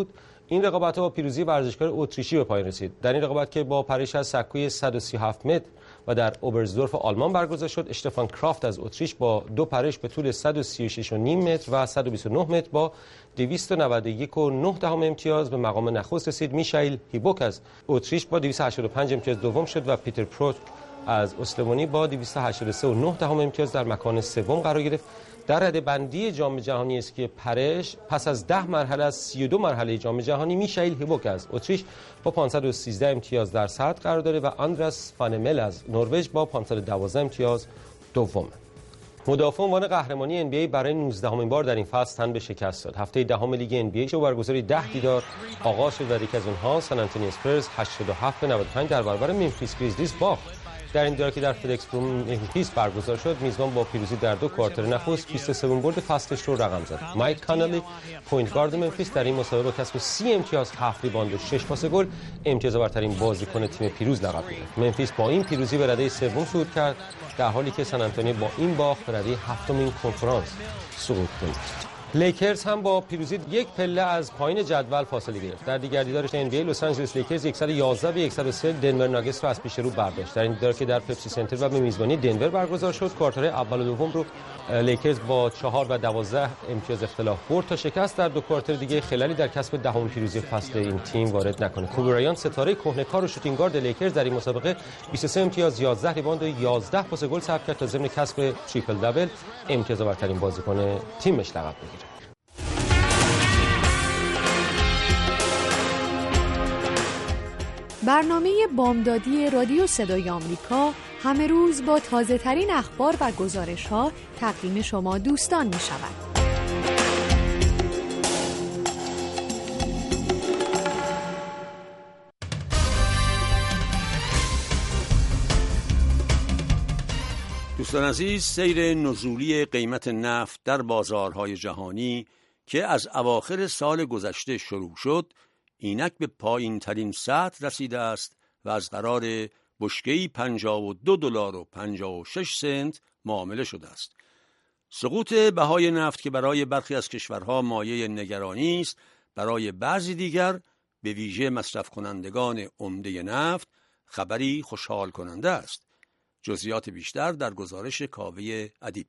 این رقابت‌ها با پیروزی ورزشکار اتریشی به پایان رسید. در این رقابت که با پریش از سکوی صد و سی و هفت متر و در اوبرزدورف آلمان برگزار شد، اشتفان کرافت از اتریش با دو پرش به طول صد و سی و شش و نیم متر و صد و بیست و نه متر با دویست و نود و یک و نه دهم امتیاز به مقام نخست رسید. میشائیل هیبوک از اتریش با دویست و هشتاد و پنج امتیاز دوم شد و پیتر پروت از اسلوونی با دویست و هشتاد و سه و نه دهم امتیاز در مکان سوم قرار گرفت. در رده بندی جام جهانی اسکی پرش پس از ده مرحله از سی و دو مرحله جام جهانی، میشائیل هیبوک از اتریش با پانصد و سیزده امتیاز در صدر قرار داره و آندراس فانمل از نروژ با پانصد و دوازده امتیاز دوم. مدافع عنوان قهرمانی ان بی ای برای نوزدهمین بار در این فصل تن به شکست داد. هفته دهم لیگ ان بی ای با برگزاری ده دیدار آغاز شد و یکی از اونها سن آنتونی اسپرز هشتاد و هفت به نود و پنج در برابر ممفیس گریزلیز باخت. در این دیدار که در فدکس فروم ممفیس برگزار شد، میزبان با پیروزی در دو کوارتر نخست بیست و سه برد فصلش رو رقم زد. مایک کانلی پوینت گارد ممفیس در این مسابقه با کسب سی امتیاز، هفت ریباند و شش پاس گل امتیاز برترین بازیکن تیم پیروز لقب گرفت. ممفیس با این پیروزی به رده سوم صعود کرد، در حالی که سن آنتونی با این باخت به رده هفتمین کنفرانس صعود کرد. لیکرز هم با پیروزی یک پله از پایین جدول فاصله گرفت. در دیگر دیدارش ان بی ای لس آنجلس لیکرز صد و یازده به صد و سه دنور ناگتس رو از پیش رو برداشت. در این دیدار که در پپسی سنتر و به میزبانی دنور برگزار شد، کوارترهای اول و دوم رو لیکرز با چهار و دوازده امتیاز اختلاف برد تا شکست در دو کوارتر دیگه خلالی در کسب دهم پیروزی فصل این تیم وارد نکنه. کوبی برایانت ستاره کهنه‌کار و شوتینگ گارد لیکرز در این مسابقه بیست و سه امتیاز، یازده ریباند و یازده پاس گل ثبت کرد تا ضمن کسب تریپل دابل امتیاز برترین بازیکن تیمش لقب بگیره. برنامه بامدادی رادیو صدای آمریکا همه روز با تازه ترین اخبار و گزارش ها تقدیم شما دوستان می شود. دوستان عزیز، سیر نزولی قیمت نفت در بازارهای جهانی که از اواخر سال گذشته شروع شد، اینک به پایین ترین سطح رسیده است و از قرار بشکه‌ای پنجاه و دو دلار و پنجاه و شش سنت معامله شده است. سقوط بهای نفت که برای برخی از کشورها مایه نگرانی است، برای بعضی دیگر به ویژه مصرف کنندگان عمده نفت خبری خوشحال کننده است. جزئیات بیشتر در گزارش کاوه ادیب.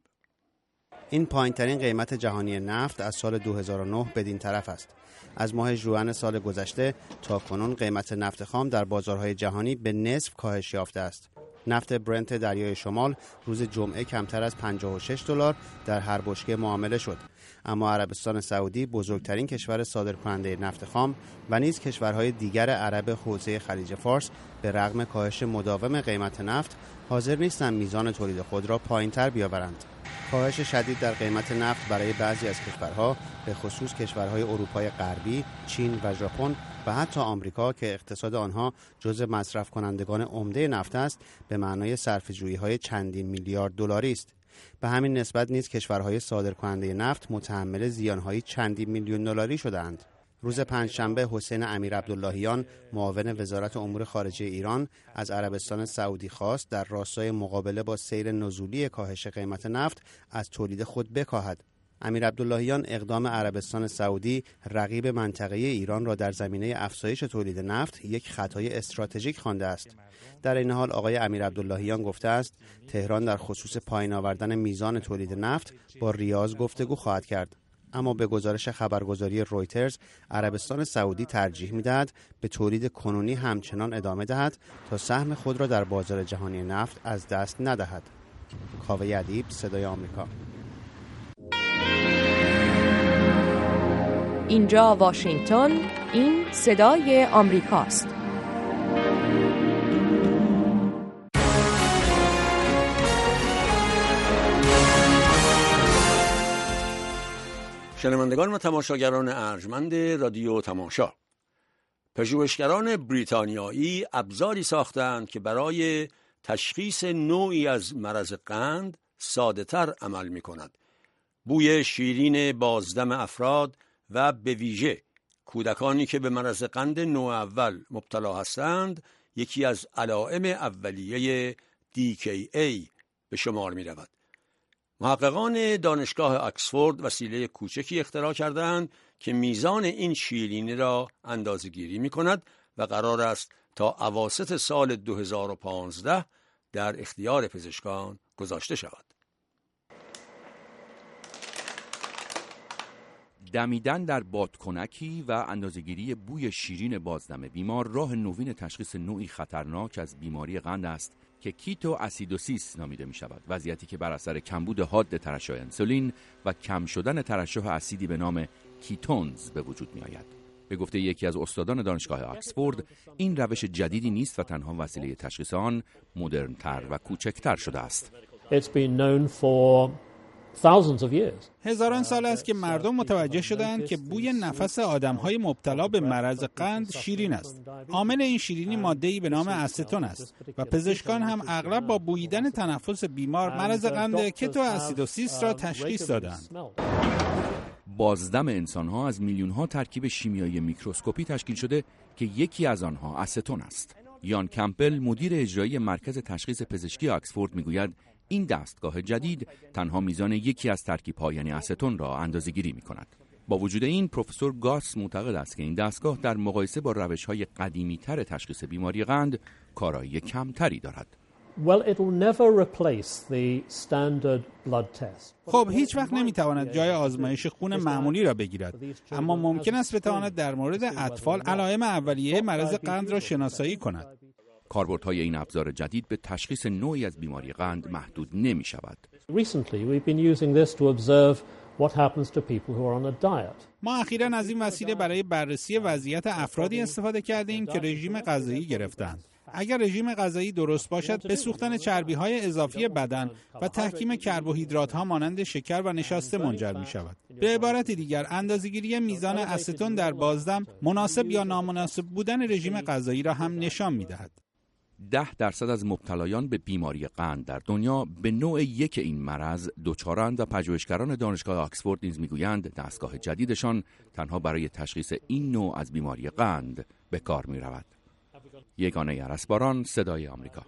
این پایین‌ترین قیمت جهانی نفت از سال دو هزار و نه بدین طرف است. از ماه ژوئن سال گذشته تا کنون قیمت نفت خام در بازارهای جهانی به نصف کاهش یافته است. نفت برنت دریای شمال روز جمعه کمتر از پنجاه و شش دلار در هر بشکه معامله شد. اما عربستان سعودی، بزرگترین کشور صادرکننده نفت خام و نیز کشورهای دیگر عرب حوزه خلیج فارس، به رغم کاهش مداوم قیمت نفت حاضر نیستند میزان تولید خود را پایین‌تر بیاورند. کاهش شدید در قیمت نفت برای بعضی از کشورها، به خصوص کشورهای اروپای غربی، چین و ژاپن و حتی آمریکا که اقتصاد آنها جزء مصرف کنندگان عمده نفت است، به معنای صرفه‌جویی‌های چندین میلیارد دلاری است. به همین نسبت نیز کشورهای صادرکننده نفت متحمل زیان‌های چندین میلیون دلاری شدند. روز پنجشنبه حسین امیرعبداللهیان، معاون وزارت امور خارجه ایران، از عربستان سعودی خواست در راستای مقابله با سیر نزولی کاهش قیمت نفت از تولید خود بکاهد. امیرعبداللهیان اقدام عربستان سعودی رقیب منطقه ایران را در زمینه افزایش تولید نفت یک خطای استراتژیک خوانده است. در این حال آقای امیرعبداللهیان گفته است تهران در خصوص پایین آوردن میزان تولید نفت با ریاض گفتگو خواهد کرد. اما به گزارش خبرگزاری رویترز، عربستان سعودی ترجیح می‌دهد به تولید کنونی همچنان ادامه دهد تا سهم خود را در بازار جهانی نفت از دست ندهد. کاوه ادیب، صدای آمریکا. اینجا واشنگتن، این صدای آمریکاست. شنوندگان و تماشاگران ارجمند رادیو تماشا، پژوهشگران بریتانیایی ابزاری ساختند که برای تشخیص نوعی از مرض قند ساده‌تر عمل می‌کند. بوی شیرین بازدم افراد و به ویژه کودکانی که به مرض قند نوع اول مبتلا هستند، یکی از علائم اولیه دی کی ای به شمار می‌رود. محققان دانشگاه آکسفورد وسیله کوچکی اختراع کردند که میزان این شیرینی را اندازه‌گیری می‌کند و قرار است تا اواسط سال دو هزار و پانزده در اختیار پزشکان گذاشته شود. دمیدن در بادکنکی و اندازه‌گیری بوی شیرین بازدم بیمار راه نوین تشخیص نوعی خطرناک از بیماری قند است که کیتو اسیدوسیس نامیده می شود. وضعیتی که بر اثر کمبود حاد ترشح انسولین و کم شدن ترشح اسیدی به نام کیتونز به وجود می آید. به گفته یکی از استادان دانشگاه آکسفورد، این روش جدیدی نیست و تنها وسیله تشخیص آن مدرن‌تر و کوچکتر شده است. It's been known for thousands of years. هزاران سال است که مردم متوجه شدند که بوی نفس آدم‌های مبتلا به مرض قند شیرین است. عامل این شیرینی ماده‌ای به نام استون است و پزشکان هم اغلب با بوییدن تنفس بیمار مرض قند کتو اسیدوسیس را تشخیص دادند. بازدم انسان‌ها از میلیون‌ها ترکیب شیمیایی میکروسکوپی تشکیل شده که یکی از آنها استون است. یان کمپل، مدیر اجرایی مرکز تشخیص پزشکی آکسفورد، میگوید این دستگاه جدید تنها میزان یکی از ترکیب‌ها یعنی استون را اندازه‌گیری می‌کند. با وجود این، پروفسور گاس معتقد است که این دستگاه در مقایسه با روش‌های قدیمی‌تر تشخیص بیماری قند کارایی کمتری دارد. Well, it will never replace the standard blood test. خب هیچ وقت نمیتواند جای آزمایش خون معمولی را بگیرد، اما ممکن است بتواند در مورد اطفال علائم اولیه مرض قند را شناسایی کند. کاربردهای این ابزار جدید به تشخیص نوعی از بیماری قند محدود نمی شود. Recently we've been using this to observe what happens to people who are on a diet. ما اخیراً از این وسیله برای بررسی وضعیت افرادی استفاده کردیم که رژیم غذایی گرفتند. اگر رژیم غذایی درست باشد، به سوختن چربی‌های اضافی بدن و تحکیم کربوهیدرات‌ها مانند شکر و نشاسته منجر می‌شود. به عبارت دیگر، اندازه‌گیری میزان استون در بازدم مناسب یا نامناسب بودن رژیم غذایی را هم نشان می‌دهد. ده درصد از مبتلایان به بیماری قند در دنیا به نوع یک این مرض دچارند و پژوهشگران دانشگاه آکسفورد نیز میگویند دستگاه جدیدشان تنها برای تشخیص این نوع از بیماری قند به کار می‌رود. یگانه ارسباران، صدای آمریکا.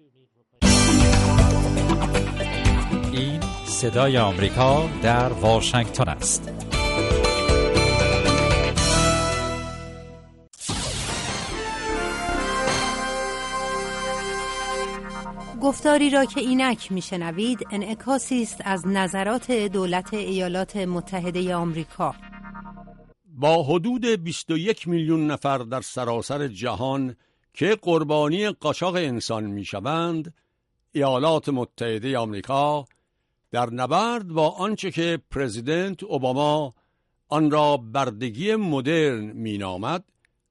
این صدای آمریکا در واشنگتن است. گفتاری را که اینک میشنوید انعکاسی است از نظرات دولت ایالات متحده آمریکا. با حدود بیست و یک میلیون نفر در سراسر جهان که قربانی قاچاق انسان میشوند، ایالات متحده آمریکا در نبرد با آنچه که پرزیدنت اوباما آن را بردگی مدرن مینامد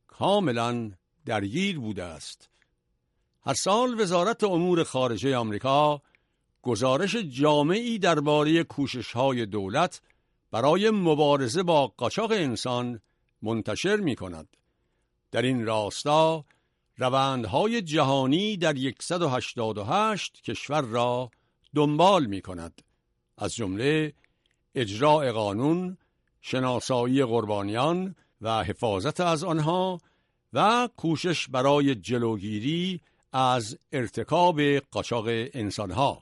کاملا درگیر بوده است. هر سال وزارت امور خارجه آمریکا گزارش جامعی درباره کوشش‌های دولت برای مبارزه با قاچاق انسان منتشر می‌کند. در این راستا روندهای جهانی در صد و هشتاد و هشت کشور را دنبال می‌کند، از جمله اجرای قانون، شناسایی قربانیان و حفاظت از آنها و کوشش برای جلوگیری از ارتکاب قاچاق انسانها.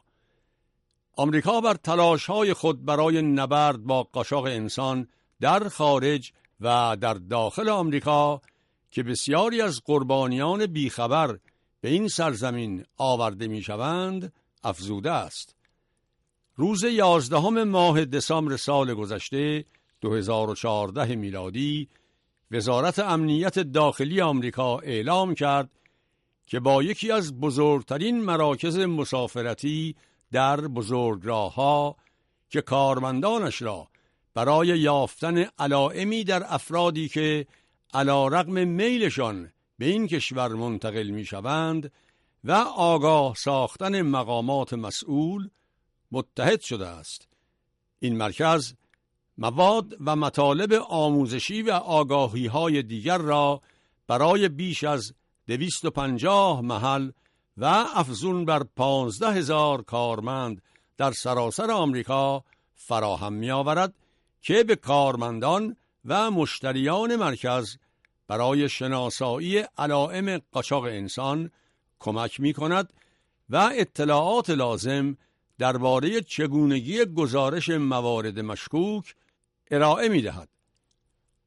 آمریکا بر تلاش‌های خود برای نبرد با قاچاق انسان در خارج و در داخل آمریکا که بسیاری از قربانیان بیخبر به این سرزمین آورده می‌شوند افزوده است. روز یازدهم ماه دسامبر سال گذشته دو هزار و چهارده میلادی وزارت امنیت داخلی آمریکا اعلام کرد که با یکی از بزرگترین مراکز مسافرتی در بزرگراه‌ها که کارمندانش را برای یافتن علائمی در افرادی که علی‌رغم میلشان به این کشور منتقل می‌شوند و آگاه ساختن مقامات مسئول متحد شده است. این مرکز مواد و مطالب آموزشی و آگاهی‌های دیگر را برای بیش از دویست و پنجاه محل و افزون بر پانزده هزار کارمند در سراسر آمریکا فراهم می‌آورد که به کارمندان و مشتریان مرکز برای شناسایی علائم قاچاق انسان کمک می‌کند و اطلاعات لازم درباره چگونگی گزارش موارد مشکوک ارائه می‌دهد.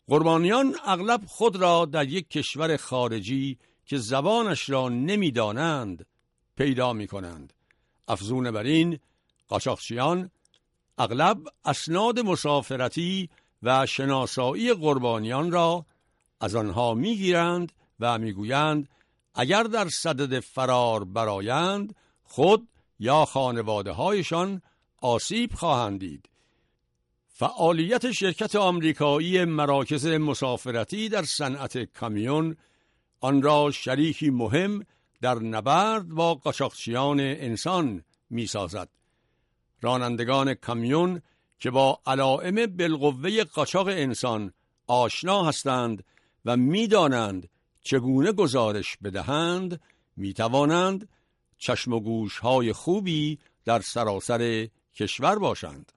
قربانیان اغلب خود را در یک کشور خارجی که زبانش را نمی‌دانند پیدا می‌کنند. افزون بر این، قاچاقچیان اغلب اسناد مسافرتی و شناسایی قربانیان را از آنها می‌گیرند و می‌گویند اگر در صدد فرار برآیند خود یا خانواده‌هایشان آسیب خواهند دید. فعالیت شرکت آمریکایی مراکز مسافرتی در صنعت کامیون آن را شریکی مهم در نبرد با قاچاقچیان انسان می‌سازد. رانندگان کامیون که با علائم بالقوه قاچاق انسان آشنا هستند و می‌دانند چگونه گزارش بدهند، می‌توانند چشم و گوش‌های خوبی در سراسر کشور باشند.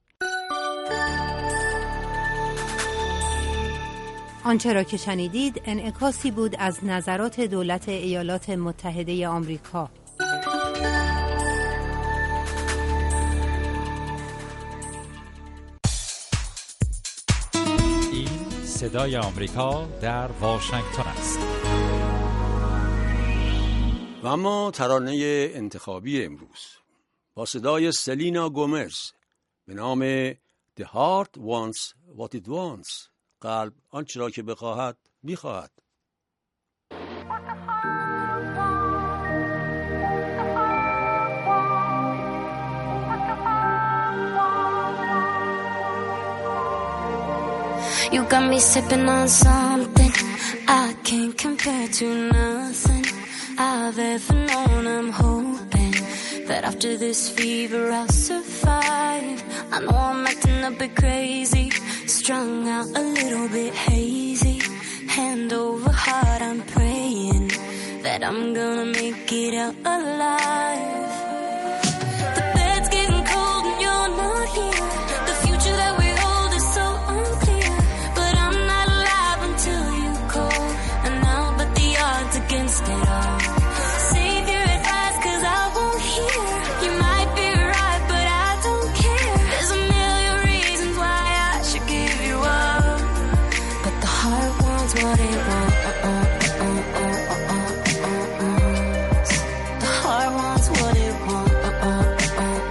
آنچه را که شنیدید انعکاسی بود از نظرات دولت ایالات متحده آمریکا. این صدای آمریکا در واشنگتن است. و اما ترانه انتخابی امروز با صدای سلینا گومز به نام The Heart Wants What It Wants. قلب آنچه را که بخواهد می‌خواهد. You got me sipping on something I can't compare to nothing I've ever known. I'm hoping that after this fever I'll survive. I know I'm acting a bit crazy, strung out a little bit hazy. Hand over heart I'm praying that I'm gonna make it out alive. The bed's getting cold and you're not here. The future that we hold is so unclear. But I'm not alive until you call, and I'll bet the odds against it all. Save your advice cause I won't hear. You might be right but I don't care. There's a million reasons why I should give you up, but the heart wants what it wants. The heart wants what it wants.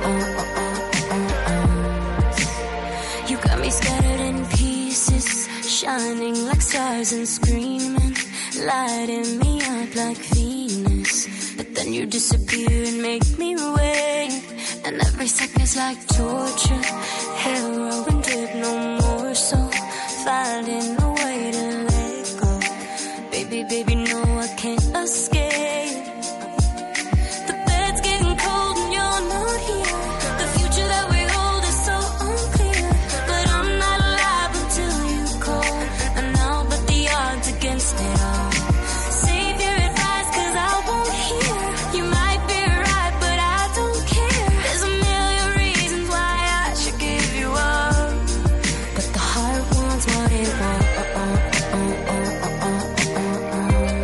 You got me scattered in pieces, shining like stars and screaming, lighting me up like Venus. But then you disappear and make me wait, and every second's like torture. Heroin drip, no more, so finding a way to let go. Baby, baby, no, I can't escape. The bed's getting cold and you're not here. The future that we hold is so unclear. But I'm not alive until you call, and I'll bet the odds against it all. Save your advice cause I won't hear. You might be right but I don't care. There's a million reasons why I should give you up, but the heart wants what it wants.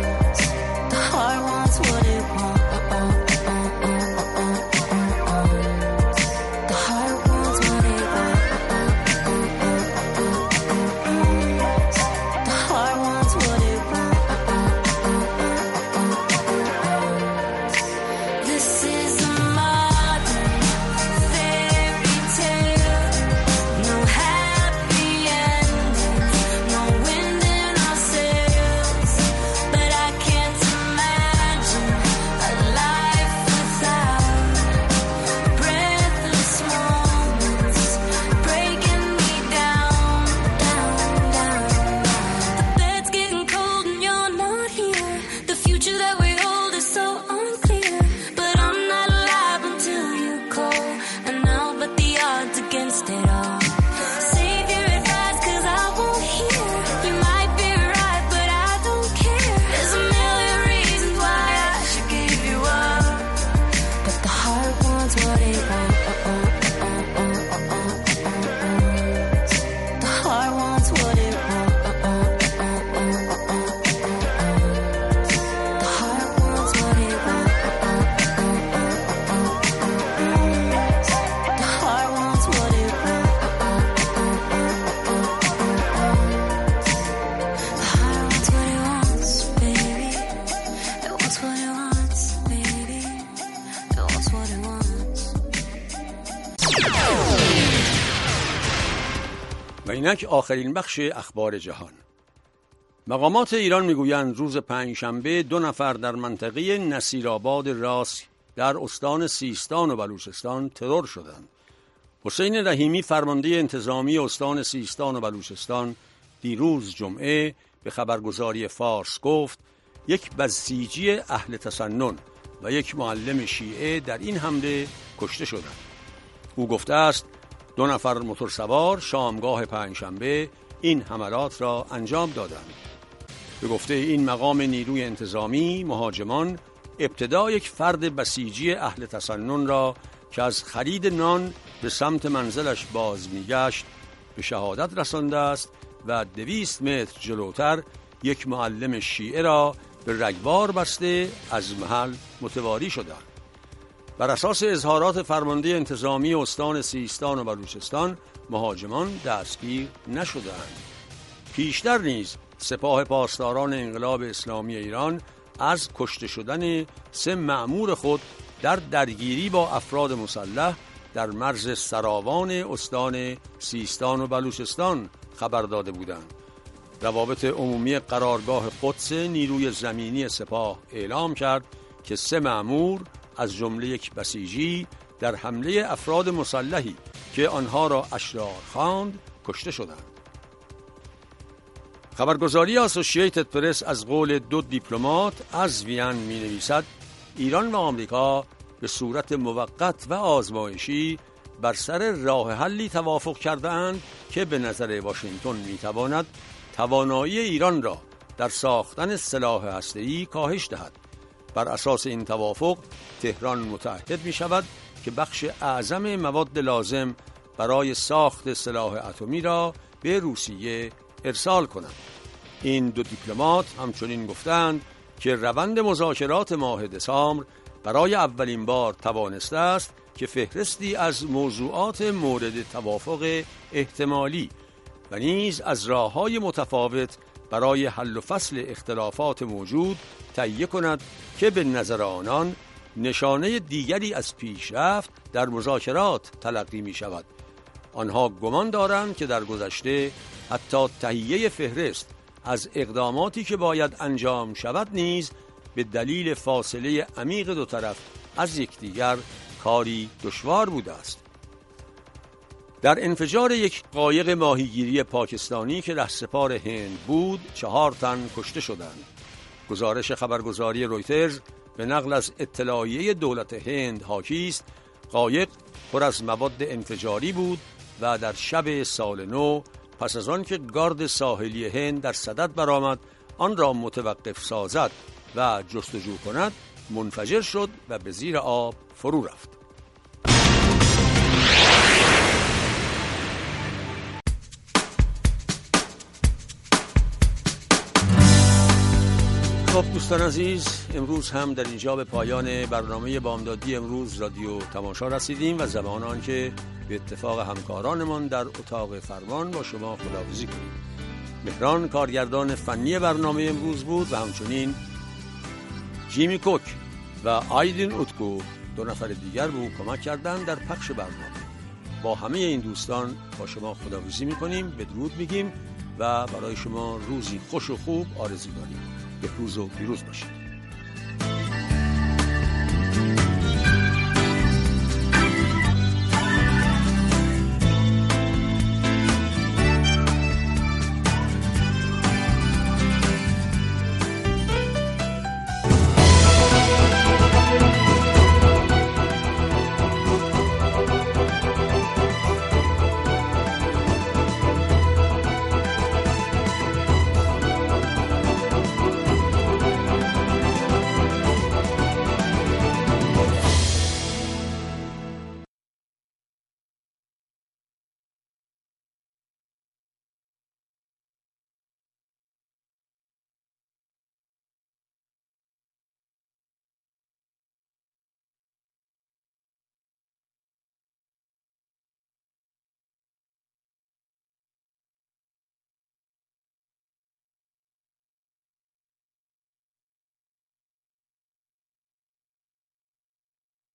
و اینک آخرین بخش اخبار جهان. مقامات ایران میگویند روز پنجشنبه دو نفر در منطقه نصیرآباد راس در استان سیستان و بلوچستان ترور شدند. حسین رحیمی فرمانده انتظامی استان سیستان و بلوچستان دیروز جمعه به خبرگزاری فارس گفت یک بسیجی اهل تسنن و یک معلم شیعه در این حمله کشته شدند. او گفته است دو نفر موتورسوار شامگاه پنجشنبه این حملات را انجام دادند. به گفته این مقام نیروی انتظامی، مهاجمان ابتدا یک فرد بسیجی اهل تسنن را که از خرید نان به سمت منزلش باز میگشت به شهادت رسانده است و دویست متر جلوتر یک معلم شیعه را به رگبار بسته از محل متواری شدند. بر اساس اظهارات فرمانده انتظامی استان سیستان و بلوچستان مهاجمان دستگیر نشدند. پیشتر نیز سپاه پاسداران انقلاب اسلامی ایران از کشته شدن سه مأمور خود در درگیری با افراد مسلح در مرز سراوان استان سیستان و بلوچستان خبر داده بودند. روابط عمومی قرارگاه قدس نیروی زمینی سپاه اعلام کرد که سه مأمور از جمله یک بسیجی در حمله افراد مسلحی که آنها را اشرار خواند کشته شدند. خبرگزاری اسوسییتد پرس از قول دو دیپلمات از وین می نویسد ایران و آمریکا به صورت موقت و آزمایشی بر سر راه حلی توافق کرده اند که به نظر واشنگتن می تواند توانایی ایران را در ساختن سلاح هسته‌ای کاهش دهد. بر اساس این توافق تهران متعهد می شود که بخش اعظم مواد لازم برای ساخت سلاح اتمی را به روسیه ارسال کند. این دو دیپلمات همچنین گفتند که روند مذاکرات ماه دسامبر برای اولین بار توانسته است که فهرستی از موضوعات مورد توافق احتمالی و نیز از راه‌های متفاوت برای حل و فصل اختلافات موجود تهیه کند که به نظر آنان نشانه دیگری از پیشرفت در مذاکرات تلقی می شود. آنها گمان دارند که در گذشته حتی تهیه فهرست از اقداماتی که باید انجام شود نیز به دلیل فاصله عمیق دو طرف از یکدیگر کاری دشوار بوده است. در انفجار یک قایق ماهیگیری پاکستانی که رهسپار هند بود چهار تن کشته شدند. گزارش خبرگزاری رویترز به نقل از اطلاعیه دولت هند حاکی است قایق پر از مواد انفجاری بود و در شب سال نو پس از آن که گارد ساحلی هند در صدد برآمد آن را متوقف سازد و جستجو کند منفجر شد و به زیر آب فرو رفت. خب دوستان عزیز، امروز هم در اینجا به پایان برنامه بامدادی امروز رادیو تماشا رسیدیم و زمان آن که به اتفاق همکارانمان در اتاق فرمان با شما خداحافظی کنیم. مهران کارگردان فنی برنامه امروز بود و همچنین جیمی کوک و آیدین اوتکو دو نفر دیگر به او کمک کردند در پخش برنامه. با همه این دوستان با شما خداحافظی می‌کنیم، بدرود میگیم و برای شما روزی خوش و خوب آرزو داریم. به روز و پیروز باشید.